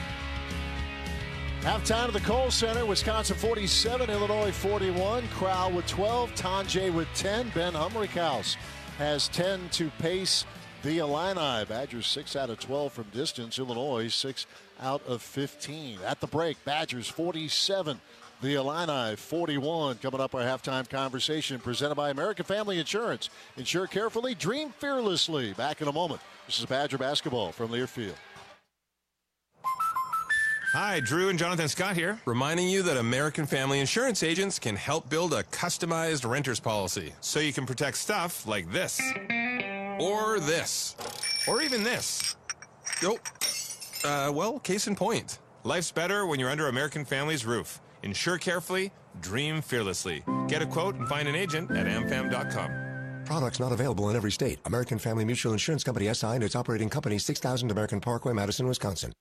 Halftime of the Kohl Center, Wisconsin 47, Illinois 41. Crowl with 12, Tonje with 10. Ben Humrichhaus has 10 to pace the Illini. Badgers 6 out of 12 from distance. Illinois 6 out of 15. At the break, Badgers 47, the Illini 41. Coming up, our halftime conversation presented by American Family Insurance. Insure carefully, dream fearlessly. Back in a moment. This is Badger basketball from Learfield. Hi, Drew and Jonathan Scott here, reminding you that American Family Insurance agents can help build a customized renter's policy so you can protect stuff like this, or this, or even this. Oh, well, case in point. Life's better when you're under American Family's roof. Insure carefully, dream fearlessly. Get a quote and find an agent at amfam.com. Products not available in every state. American Family Mutual Insurance Company, SI, and its operating company, 6000 American Parkway, Madison, Wisconsin.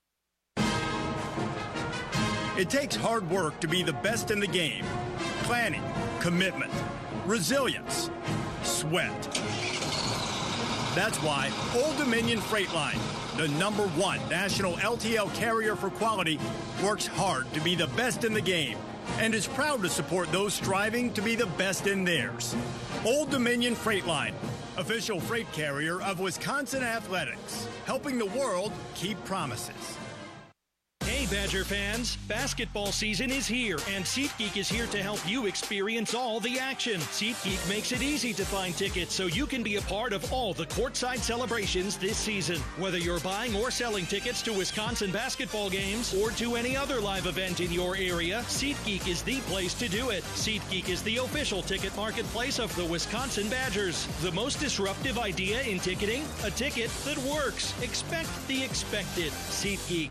It takes hard work to be the best in the game. Planning, commitment, resilience, sweat. That's why Old Dominion Freight Line, the #1 national LTL carrier for quality, works hard to be the best in the game and is proud to support those striving to be the best in theirs. Old Dominion Freight Line, official freight carrier of Wisconsin Athletics, helping the world keep promises. Hey Badger fans, basketball season is here and SeatGeek is here to help you experience all the action. SeatGeek makes it easy to find tickets so you can be a part of all the courtside celebrations this season. Whether you're buying or selling tickets to Wisconsin basketball games or to any other live event in your area, SeatGeek is the place to do it. SeatGeek is the official ticket marketplace of the Wisconsin Badgers. The most disruptive idea in ticketing, a ticket that works. Expect the expected. SeatGeek.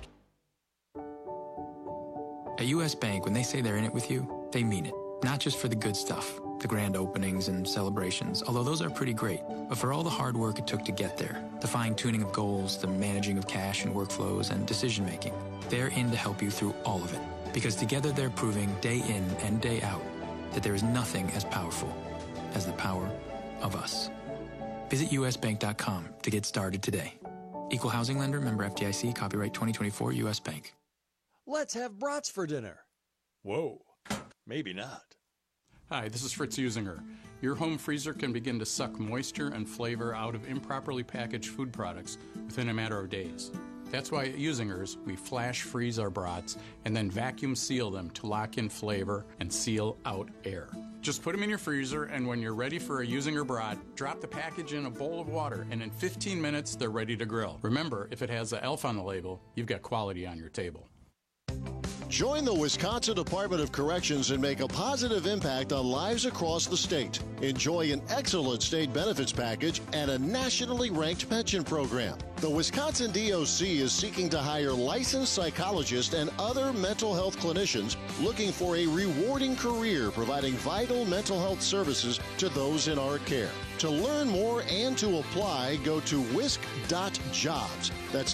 At U.S. Bank, when they say they're in it with you, they mean it. Not just for the good stuff, the grand openings and celebrations, although those are pretty great, but for all the hard work it took to get there, the fine-tuning of goals, the managing of cash and workflows, and decision-making. They're in to help you through all of it, because together they're proving day in and day out that there is nothing as powerful as the power of us. Visit usbank.com to get started today. Equal housing lender, member FDIC, copyright 2024, U.S. Bank. Let's have brats for dinner. Whoa, maybe not. Hi, this is Fritz Usinger. Your home freezer can begin to suck moisture and flavor out of improperly packaged food products within a matter of days. That's why at Usinger's, we flash freeze our brats and then vacuum seal them to lock in flavor and seal out air. Just put them in your freezer, and when you're ready for a Usinger brat, drop the package in a bowl of water, and in 15 minutes, they're ready to grill. Remember, if it has a ELF on the label, you've got quality on your table. Join the Wisconsin Department of Corrections and make a positive impact on lives across the state. Enjoy an excellent state benefits package and a nationally ranked pension program. The Wisconsin DOC is seeking to hire licensed psychologists and other mental health clinicians looking for a rewarding career providing vital mental health services to those in our care. To learn more and to apply, go to wisc.jobs. That's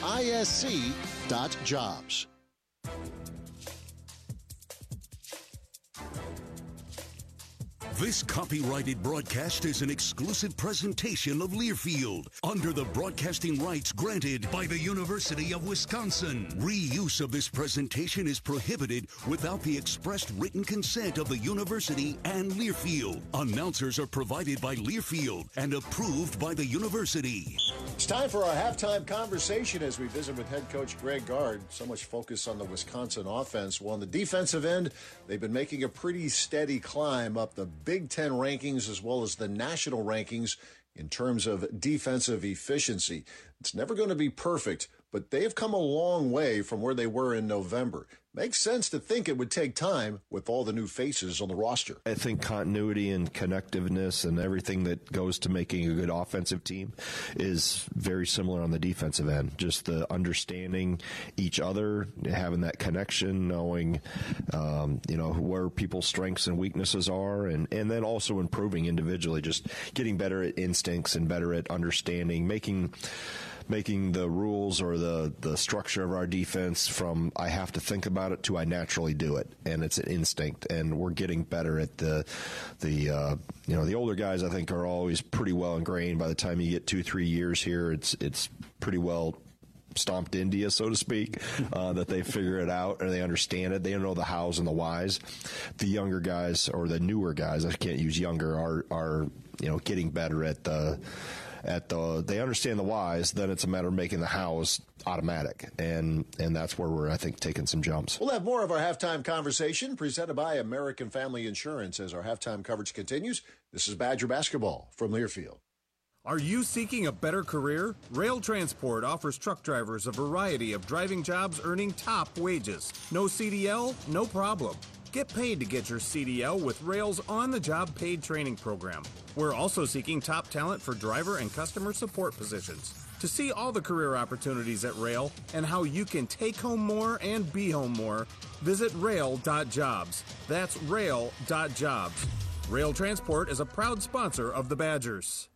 WISC.jobs. This copyrighted broadcast is an exclusive presentation of Learfield under the broadcasting rights granted by the University of Wisconsin. Reuse of this presentation is prohibited without the expressed written consent of the university and Learfield. Announcers are provided by Learfield and approved by the university. It's time for our halftime conversation as we visit with head coach Greg Gard. So much focus on the Wisconsin offense. Well, on the defensive end, they've been making a pretty steady climb up the Big Ten rankings as well as the national rankings in terms of defensive efficiency. It's never going to be perfect, but they have come a long way from where they were in November. Makes sense to think it would take time with all the new faces on the roster. I think continuity and connectiveness and everything that goes to making a good offensive team is very similar on the defensive end. Just the understanding each other, having that connection, knowing, where people's strengths and weaknesses are, and then also improving individually, just getting better at instincts and better at understanding, making the rules or the structure of our defense from I have to think about it to I naturally do it, and it's an instinct. And we're getting better at the older guys. I think are always pretty well ingrained. By the time you get 2-3 years here, it's pretty well stomped into you, so to speak, that they figure it out and they understand it. They know the hows and the whys. The younger guys or the newer guys, I can't use younger, are getting better at they understand the whys. Then it's a matter of making the hows automatic, and that's where we're, I think, taking some jumps. We'll have more of our halftime conversation presented by American Family Insurance as our halftime coverage continues. This is Badger basketball from Learfield. Are you seeking a better career? Rail Transport offers truck drivers a variety of driving jobs earning top wages. No CDL? No problem. Get paid to get your CDL with Rail's on-the-job paid training program. We're also seeking top talent for driver and customer support positions. To see all the career opportunities at Rail and how you can take home more and be home more, visit rail.jobs. That's rail.jobs. Rail Transport is a proud sponsor of the Badgers.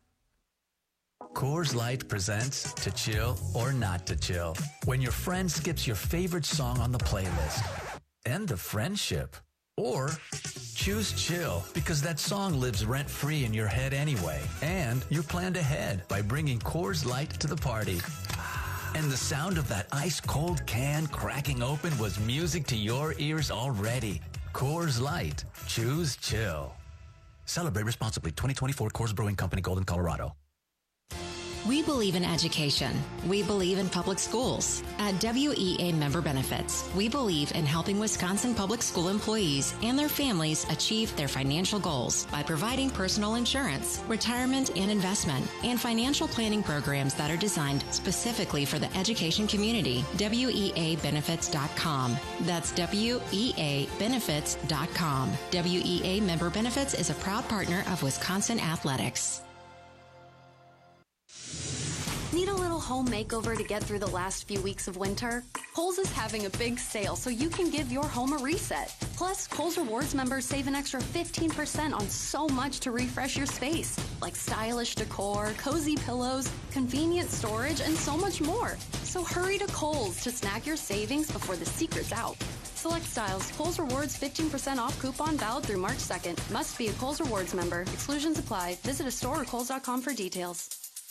Coors Light presents To Chill or Not to Chill. When your friend skips your favorite song on the playlist. End of friendship. Or choose chill because that song lives rent-free in your head anyway. And you planned ahead by bringing Coors Light to the party. And the sound of that ice-cold can cracking open was music to your ears already. Coors Light. Choose chill. Celebrate responsibly. 2024 Coors Brewing Company, Golden, Colorado. We believe in education. We believe in public schools. At WEA Member Benefits, we believe in helping Wisconsin public school employees and their families achieve their financial goals by providing personal insurance, retirement and investment, and financial planning programs that are designed specifically for the education community. WEAbenefits.com. That's WEAbenefits.com. WEA Member Benefits is a proud partner of Wisconsin Athletics. Need a little home makeover to get through the last few weeks of winter? Kohl's is having a big sale so you can give your home a reset. Plus, Kohl's Rewards members save an extra 15% on so much to refresh your space, like stylish decor, cozy pillows, convenient storage, and so much more. So hurry to Kohl's to snag your savings before the secret's out. Select styles. Kohl's Rewards 15% off coupon valid through March 2nd. Must be a Kohl's Rewards member. Exclusions apply. Visit a store or Kohl's.com for details.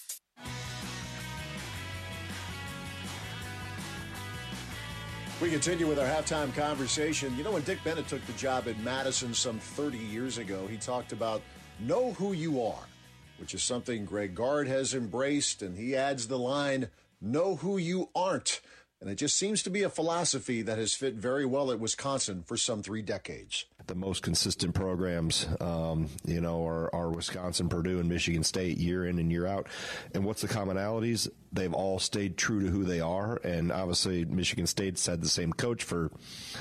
We continue with our halftime conversation. You know, when Dick Bennett took the job at Madison some 30 years ago, he talked about know who you are, which is something Greg Gard has embraced, and he adds the line, know who you aren't. And it just seems to be a philosophy that has fit very well at Wisconsin for some 3 decades. The most consistent programs, are Wisconsin, Purdue, and Michigan State year in and year out. And what's the commonalities? They've all stayed true to who they are. And obviously, Michigan State's had the same coach for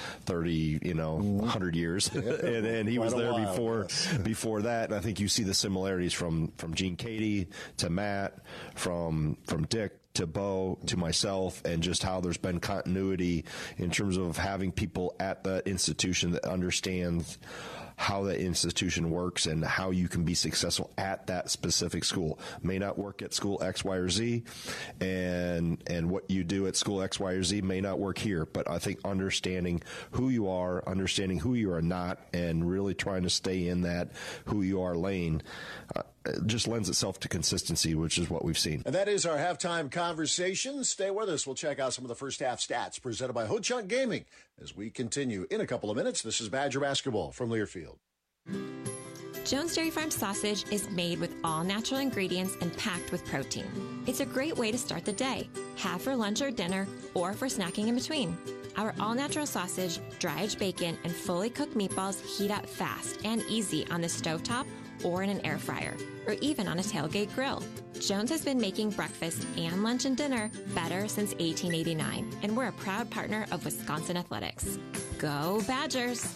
100 years. and he was there before that. And I think you see the similarities from Gene Katie to Matt, from Dick to Bo, to myself, and just how there's been continuity in terms of having people at the institution that understand how that institution works and how you can be successful at that specific school. May not work at school X, Y, or Z, and what you do at school X, Y, or Z may not work here. But I think understanding who you are, understanding who you are not, and really trying to stay in that who you are lane just lends itself to consistency, which is what we've seen. And that is our halftime conversation. Stay with us. We'll check out some of the first half stats presented by Ho-Chunk Gaming as we continue in a couple of minutes. This is Badger Basketball from Learfield. Jones Dairy Farm sausage is made with all natural ingredients and packed with protein. It's a great way to start the day, have for lunch or dinner, or for snacking in between. Our all-natural sausage, dry-aged bacon, and fully cooked meatballs heat up fast and easy on the stovetop or in an air fryer, or even on a tailgate grill. Jones has been making breakfast and lunch and dinner better since 1889, and we're a proud partner of Wisconsin Athletics. Go Badgers!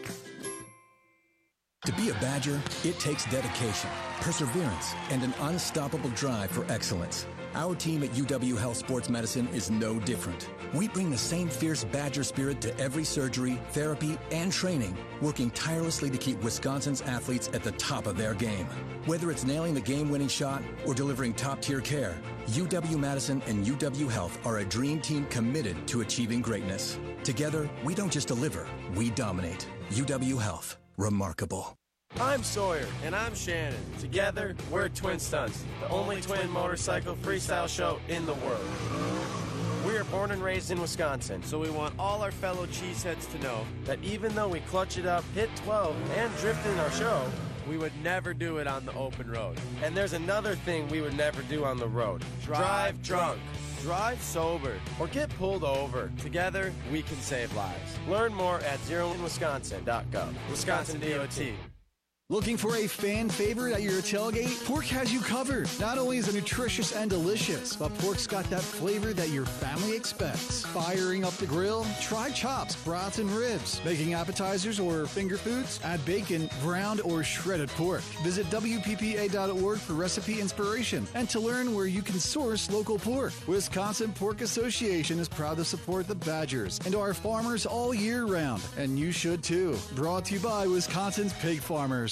To be a Badger, it takes dedication, perseverance, and an unstoppable drive for excellence. Our team at UW Health Sports Medicine is no different. We bring the same fierce Badger spirit to every surgery, therapy, and training, working tirelessly to keep Wisconsin's athletes at the top of their game. Whether it's nailing the game-winning shot or delivering top-tier care, UW-Madison and UW Health are a dream team committed to achieving greatness. Together, we don't just deliver, we dominate. UW Health. Remarkable. I'm Sawyer. And I'm Shannon. Together, we're Twin Stunts, the only twin motorcycle freestyle show in the world. We are born and raised in Wisconsin, so we want all our fellow cheeseheads to know that even though we clutch it up, hit 12, and drift in our show, we would never do it on the open road. And there's another thing we would never do on the road. Drive drunk. Drive sober or get pulled over. Together, we can save lives. Learn more at zeroinwisconsin.gov. Wisconsin DOT. Looking for a fan favorite at your tailgate? Pork has you covered. Not only is it nutritious and delicious, but pork's got that flavor that your family expects. Firing up the grill? Try chops, brats, and ribs. Making appetizers or finger foods? Add bacon, ground, or shredded pork. Visit WPPA.org for recipe inspiration and to learn where you can source local pork. Wisconsin Pork Association is proud to support the Badgers and our farmers all year round. And you should too. Brought to you by Wisconsin's Pig Farmers.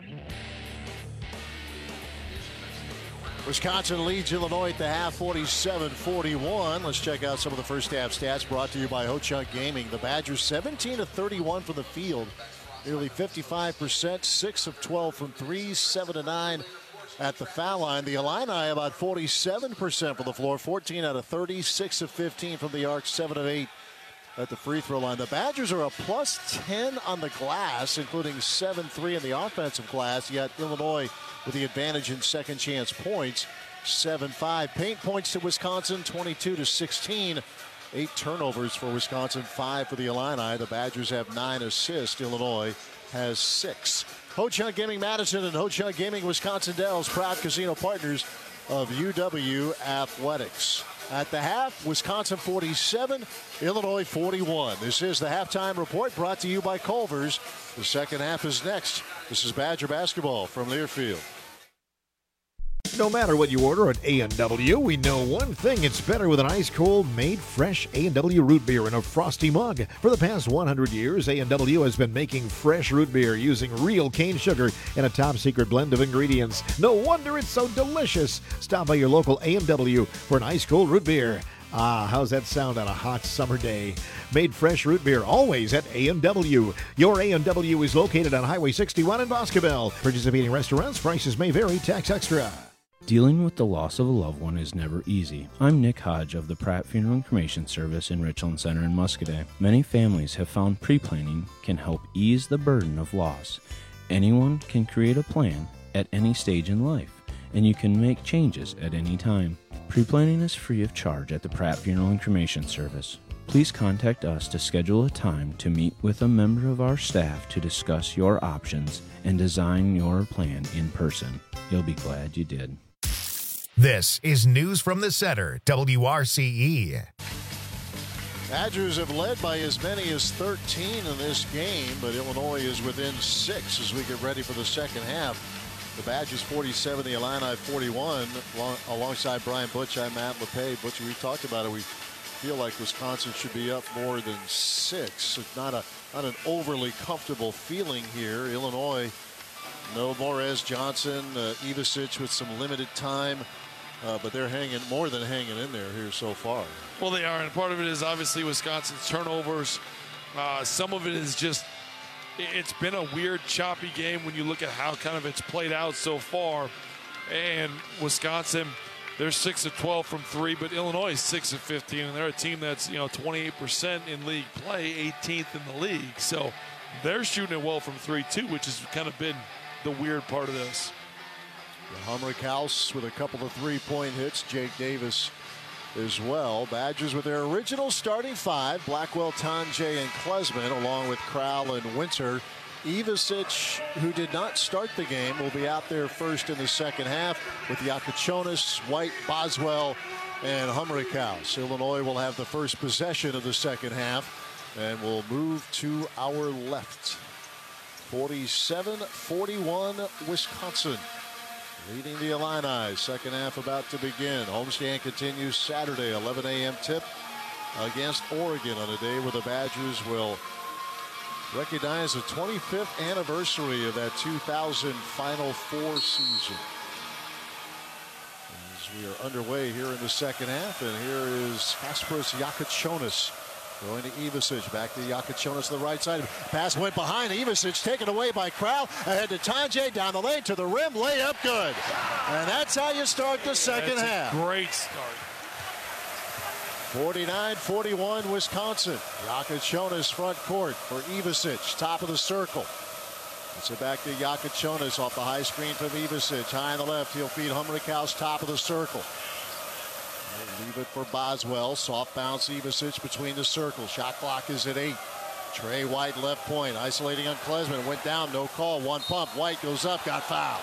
Wisconsin leads Illinois at the half, 47-41. Let's check out some of the first half stats brought to you by Ho-Chunk Gaming. The Badgers 17-31 from the field, nearly 55%, 6 of 12 from three, 7 of 9 at the foul line. The Illini about 47% from the floor, 14 out of 30, 6 of 15 from the arc, 7 of 8 at the free throw line. The Badgers are a plus 10 on the glass, including 7-3 in the offensive glass, yet Illinois with the advantage in second chance points, 7-5. Paint points to Wisconsin, 22-16. 8 turnovers for Wisconsin, 5 for the Illini. The Badgers have 9 assists. Illinois has 6. Ho-Chunk Gaming Madison and Ho-Chunk Gaming Wisconsin Dells, proud casino partners of UW Athletics. At the half, Wisconsin 47, Illinois 41. This is the halftime report brought to you by Culver's. The second half is next. This is Badger Basketball from Learfield. No matter what you order at A&W, we know one thing. It's better with an ice-cold, made fresh A&W root beer in a frosty mug. For the past 100 years, A&W has been making fresh root beer using real cane sugar and a top-secret blend of ingredients. No wonder it's so delicious. Stop by your local A&W for an ice-cold root beer. Ah, how's that sound on a hot summer day? Made fresh root beer always at A&W. Your A&W is located on Highway 61 in Boscobel. Participating restaurants, prices may vary, tax extra. Dealing with the loss of a loved one is never easy. I'm Nick Hodge of the Pratt Funeral and Cremation Service in Richland Center in Muscoda. Many families have found pre-planning can help ease the burden of loss. Anyone can create a plan at any stage in life, and you can make changes at any time. Pre-planning is free of charge at the Pratt Funeral and Cremation Service. Please contact us to schedule a time to meet with a member of our staff to discuss your options and design your plan in person. You'll be glad you did. This is News from the Center, WRCE. Badgers have led by as many as 13 in this game, but Illinois is within 6 as we get ready for the second half. The Badgers 47, the Illini 41. Alongside Brian Butch, I'm Matt LePay. Butch, we talked about it. We feel like Wisconsin should be up more than 6. It's not an overly comfortable feeling here. Illinois, no Morez Johnson, Ivisic with some limited time. But they're more than hanging in there here so far. Well, they are, and part of it is obviously Wisconsin's turnovers. Some of it is just, it's been a weird, choppy game when you look at how kind of it's played out so far. And Wisconsin, they're 6 of 12 from 3, but Illinois is 6 of 15, and they're a team that's 28% in league play, 18th in the league. So they're shooting it well from 3 too, which has kind of been the weird part of this. Humrick House with a couple of 3-point hits. Jake Davis as well. Badgers with their original starting 5. Blackwell, Tanjay, and Klesman, along with Crowell and Winter. Ivisic, who did not start the game, will be out there first in the second half with Yakachonis, White, Boswell, and Humrick House. Illinois will have the first possession of the second half and will move to our left. 47-41 Wisconsin. Leading the Illini. Second half about to begin. Homestand continues Saturday, 11 a.m. tip against Oregon on a day where the Badgers will recognize the 25th anniversary of that 2000 Final Four season. As we are underway here in the second half, and here is Kasparas Yakachonis. Going to Ivisic, back to Yakachonis to the right side. Pass went behind Ivisic, taken away by Crowell. Ahead to Tanjay, down the lane to the rim, layup good. And that's how you start the second half. Great start. 49-41 Wisconsin. Yakachonis front court for Ivisic, top of the circle. It's it back to Yakachonis off the high screen from Ivisic. High on the left, he'll feed Humrick House, top of the circle. Leave it for Boswell. Soft bounce Ivisic between the circles. Shot clock is at 8. Trey White left point. Isolating on Klesman. Went down. No call. One pump. White goes up. Got fouled.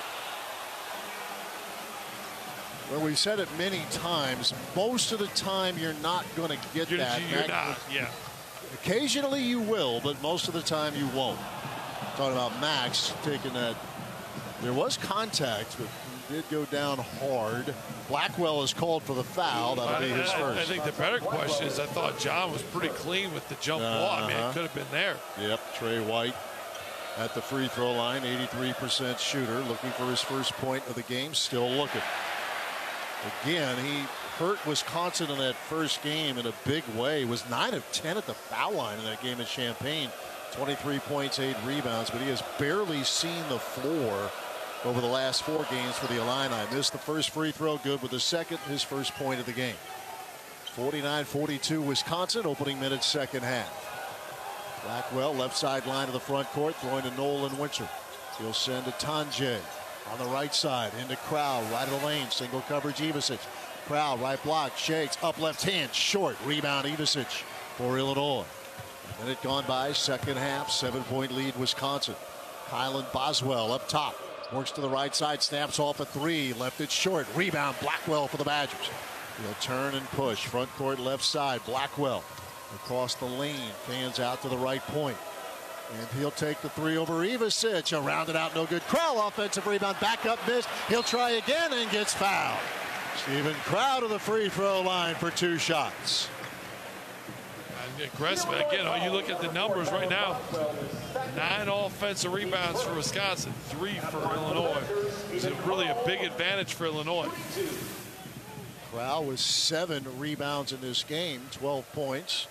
Well, we've said it many times. Most of the time you're not going to get that. You're not. Yeah. Occasionally you will, but most of the time you won't. Talking about Max taking that. There was contact, but did go down hard. Blackwell is called for the foul. That'll be his first. I think the better question is, I thought John was pretty clean with the jump ball. I mean, it could have been there. Yep, Trey White at the free throw line, 83% shooter, looking for his first point of the game, still looking. Again, he hurt Wisconsin in that first game in a big way. Was 9 of 10 at the foul line in that game at Champaign. 23 points, 8 rebounds, but he has barely seen the floor over the last 4 games for the Illini. Missed the first free throw, good with the second, his first point of the game. 49-42 Wisconsin, opening minutes second half. Blackwell left sideline of the front court, throwing to Nolan Winter. He'll send to Tanjay on the right side, into Crowell, right of the lane, single coverage Ivisic. Crowell, right block, shakes, up left hand, short, rebound Ivisic for Illinois. A minute gone by, second half, 7-point lead Wisconsin. Kylan Boswell up top. Works to the right side, snaps off a 3, left it short, rebound Blackwell for the Badgers. He'll turn and push, front court left side, Blackwell across the lane, fans out to the right point. And he'll take the 3 over Ivisic, around it out, no good. Crowell offensive rebound, back up, missed. He'll try again and gets fouled. Stephen Crowell to the free throw line for 2 shots. Aggressive. Again, you look at the numbers right now. 9 offensive rebounds for Wisconsin, 3 for Illinois. It's really a big advantage for Illinois. Crowell with 7 rebounds in this game, 12 points.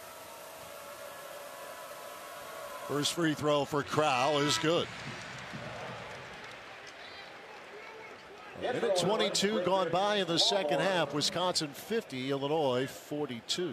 First free throw for Crowell is good. Minute 22 gone by in the second half. Wisconsin 50, Illinois 42.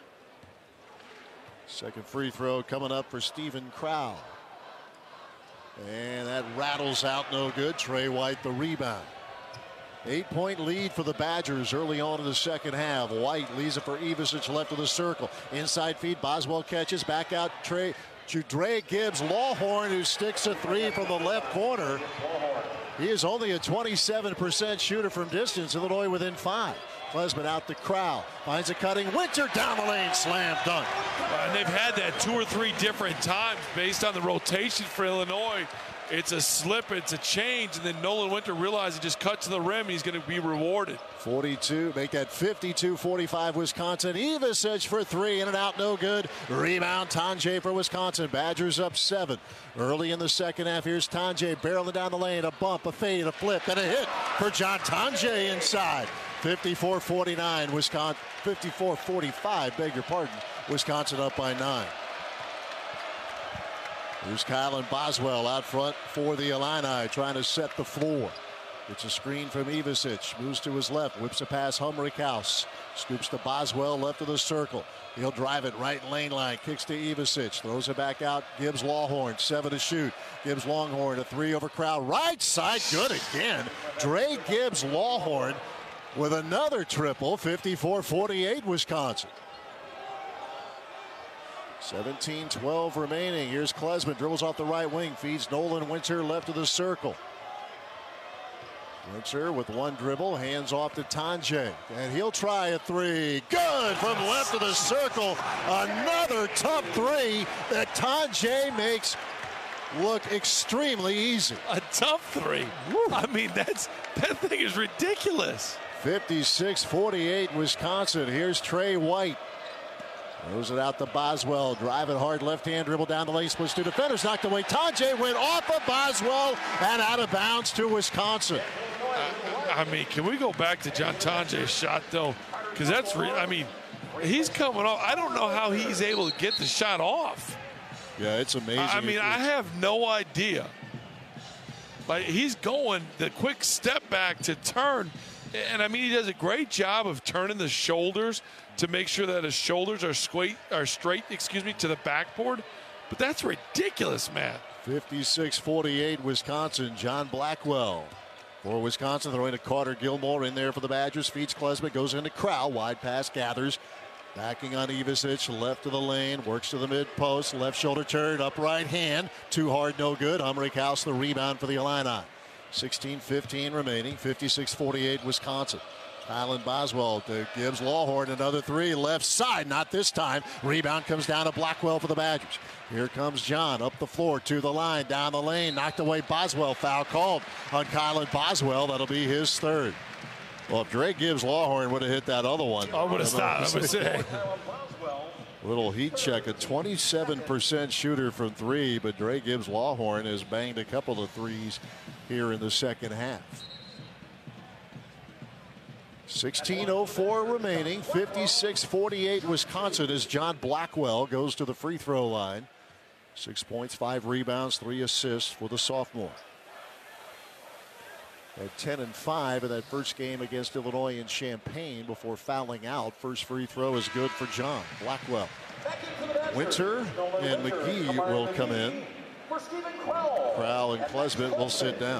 Second free throw coming up for Stephen Crowell. And that rattles out, no good. Trey White the rebound. 8-point lead for the Badgers early on in the second half. White leaves it for Ivisic, left of the circle. Inside feed, Boswell catches, back out to Dre Gibbs. Lawhorn, who sticks a 3 from the left corner. He is only a 27% shooter from distance. Illinois within 5. Klesman out to Crowell, finds a cutting Winter down the lane, slam dunk. And they've had that 2 or 3 different times based on the rotation for Illinois. it's a slip, it's a change, and then Nolan Winter realized he just cut to the rim, and he's going to be rewarded. 42, make that 52-45 Wisconsin. Ivisic for three, in and out, no good. Rebound, Tonje for Wisconsin. Badgers up 7. Early in the second half, here's Tonje barreling down the lane, a bump, a fade, a flip, and a hit for John Tonje inside. 54-49, Wisconsin, 54-45, beg your pardon. Wisconsin up by 9. Here's Kylan Boswell out front for the Illini, trying to set the floor. It's a screen from Ivisic, moves to his left, whips a pass, Humrichhaus, scoops to Boswell, left of the circle. He'll drive it right lane line, kicks to Ivisic, throws it back out, Gibbs Lawhorn, 7 to shoot. Gibbs Longhorn, a 3 over Crowd, right side, good again. Dre Gibbs Lawhorn with another triple, 54-48 Wisconsin. 17-12 remaining. Here's Klesman, dribbles off the right wing, feeds Nolan Winter left of the circle. Winter with one dribble, hands off to Tonje, and he'll try a 3. Good from left of the circle. Another tough 3 that Tonje makes look extremely easy. A tough 3. Woo. I mean, that thing is ridiculous. 56-48 Wisconsin. Here's Trey White. Throws it out to Boswell. Driving hard left-hand dribble down the lane. Splits 2 defenders. Knocked away. Tonje went off of Boswell and out of bounds to Wisconsin. I mean, can we go back to John Tonje's shot, though? Because that's, I mean, he's coming off. I don't know how he's able to get the shot off. Yeah, it's amazing. I mean, I have no idea. Like, he's going the quick step back to turn. And, I mean, he does a great job of turning the shoulders to make sure that his shoulders are straight, to the backboard. But that's ridiculous, man. 56-48 Wisconsin. John Blackwell for Wisconsin, throwing to Carter Gilmore in there for the Badgers. Feeds Klesman, goes into Crowell. Wide pass, gathers. Backing on Ivisic, left of the lane, works to the mid post, left shoulder turn, up right hand. Too hard, no good. Humrichhaus the rebound for the Illini. 16-15 remaining, 56-48 Wisconsin. Kylan Boswell to Gibbs Lawhorn, another 3, left side, not this time. Rebound comes down to Blackwell for the Badgers. Here comes John, up the floor, to the line, down the lane, knocked away Boswell. Foul called on Kylan Boswell. That'll be his 3rd. Well, if Dre Gibbs Lawhorn would have hit that other one, I would have stopped. I would say. Little heat check, a 27% shooter from 3, but Dre Gibbs Lawhorn has banged a couple of 3s here in the second half. 16:04 remaining, 56-48 Wisconsin as John Blackwell goes to the free throw line. 6 points, 5 rebounds, 3 assists for the sophomore. At 10-5 in that first game against Illinois in Champaign before fouling out. First free throw is good for John Blackwell. Winter and McGee will come in. Crowell and Klesman will sit down.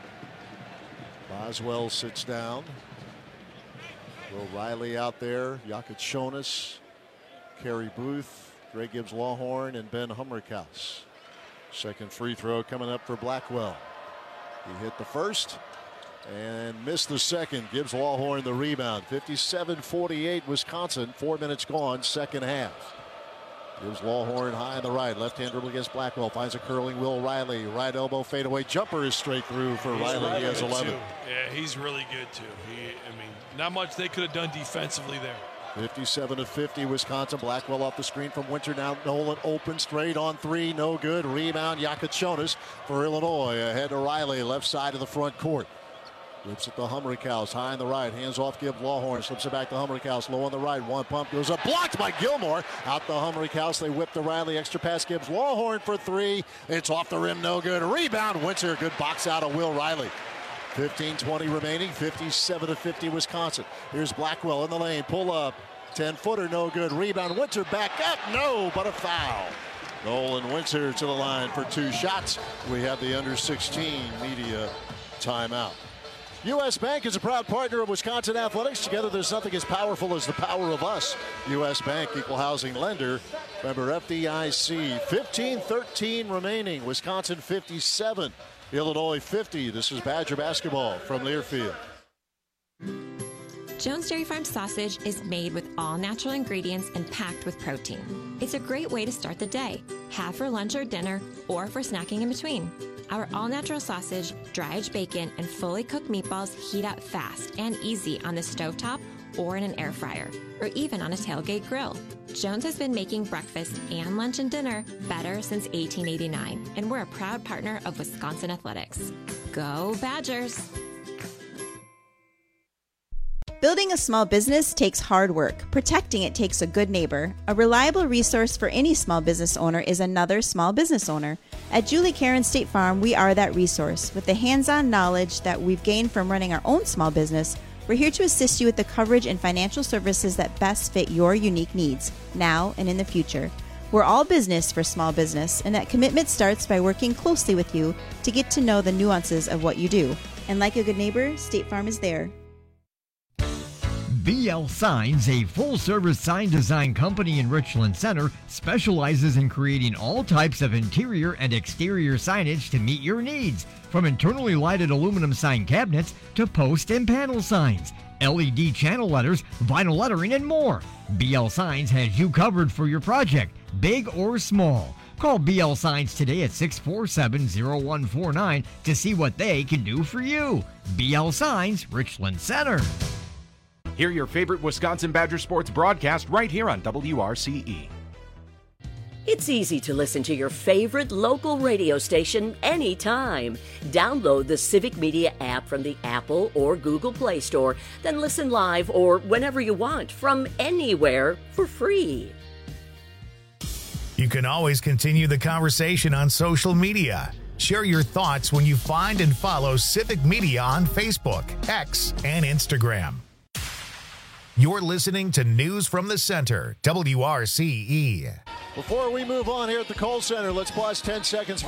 Boswell sits down. Will Riley out there. Yakachonis, Kerry Booth, Dre Gibbs Lawhorn, and Ben Humrichhaus. Second free throw coming up for Blackwell. He hit the first and missed the second. Gibbs Lawhorn the rebound. 57-48 Wisconsin. 4 minutes gone, second half. Gibbs Lawhorn high on the right. Left-hand dribble against Blackwell. Finds a curling Will Riley. Right elbow fadeaway jumper is straight through for Riley. He has 11. Yeah, he's really good too. Not much they could have done defensively there. 57-50 Wisconsin. Blackwell off the screen from Winter. Now Nolan open straight on 3. No good. Rebound Yakachonis for Illinois. Ahead to Riley. Left side of the front court. Whips it to Humrichhaus. High on the right. Hands off Gibbs Lawhorn. Slips it back to Humrichhaus. Low on the right. One pump goes up. Blocked by Gilmore. Out to Humrichhaus. They whip to Riley. Extra pass. Gibbs Lawhorn for 3. It's off the rim. No good. Rebound. Winter. Good box out of Will Riley. 15-20 remaining. 57-50 Wisconsin. Here's Blackwell in the lane. Pull up. 10-footer. No good. Rebound. Winter back up. No, but a foul. Nolan Winter to the line for 2 shots. We have the under-16 media timeout. U.S. Bank is a proud partner of Wisconsin Athletics. Together, there's nothing as powerful as the power of us. U.S. Bank, equal housing lender. Member FDIC. 15-13 remaining. Wisconsin 57. Illinois 50. This is Badger basketball from Learfield. Jones Dairy Farm sausage is made with all natural ingredients and packed with protein. It's a great way to start the day, have for lunch or dinner, or for snacking in between. Our all-natural sausage, dry-aged bacon, and fully cooked meatballs heat up fast and easy on the stovetop or in an air fryer, or even on a tailgate grill. Jones has been making breakfast and lunch and dinner better since 1889, and we're a proud partner of Wisconsin Athletics. Go Badgers! Building a small business takes hard work. Protecting it takes a good neighbor. A reliable resource for any small business owner is another small business owner. At Julie Karen State Farm, we are that resource. With the hands-on knowledge that we've gained from running our own small business, we're here to assist you with the coverage and financial services that best fit your unique needs, now and in the future. We're all business for small business, and that commitment starts by working closely with you to get to know the nuances of what you do. And like a good neighbor, State Farm is there. BL Signs, a full-service sign design company in Richland Center, specializes in creating all types of interior and exterior signage to meet your needs, from internally lighted aluminum sign cabinets to post and panel signs, LED channel letters, vinyl lettering, and more. BL Signs has you covered for your project, big or small. Call BL Signs today at 647-0149 to see what they can do for you. BL Signs, Richland Center. Hear your favorite Wisconsin Badger sports broadcast right here on WRCE. It's easy to listen to your favorite local radio station anytime. Download the Civic Media app from the Apple or Google Play Store, then listen live or whenever you want from anywhere for free. You can always continue the conversation on social media. Share your thoughts when you find and follow Civic Media on Facebook, X, and Instagram. You're listening to News from the Center, WRCE. Before we move on here at the Kohl Center, let's pause 10 seconds for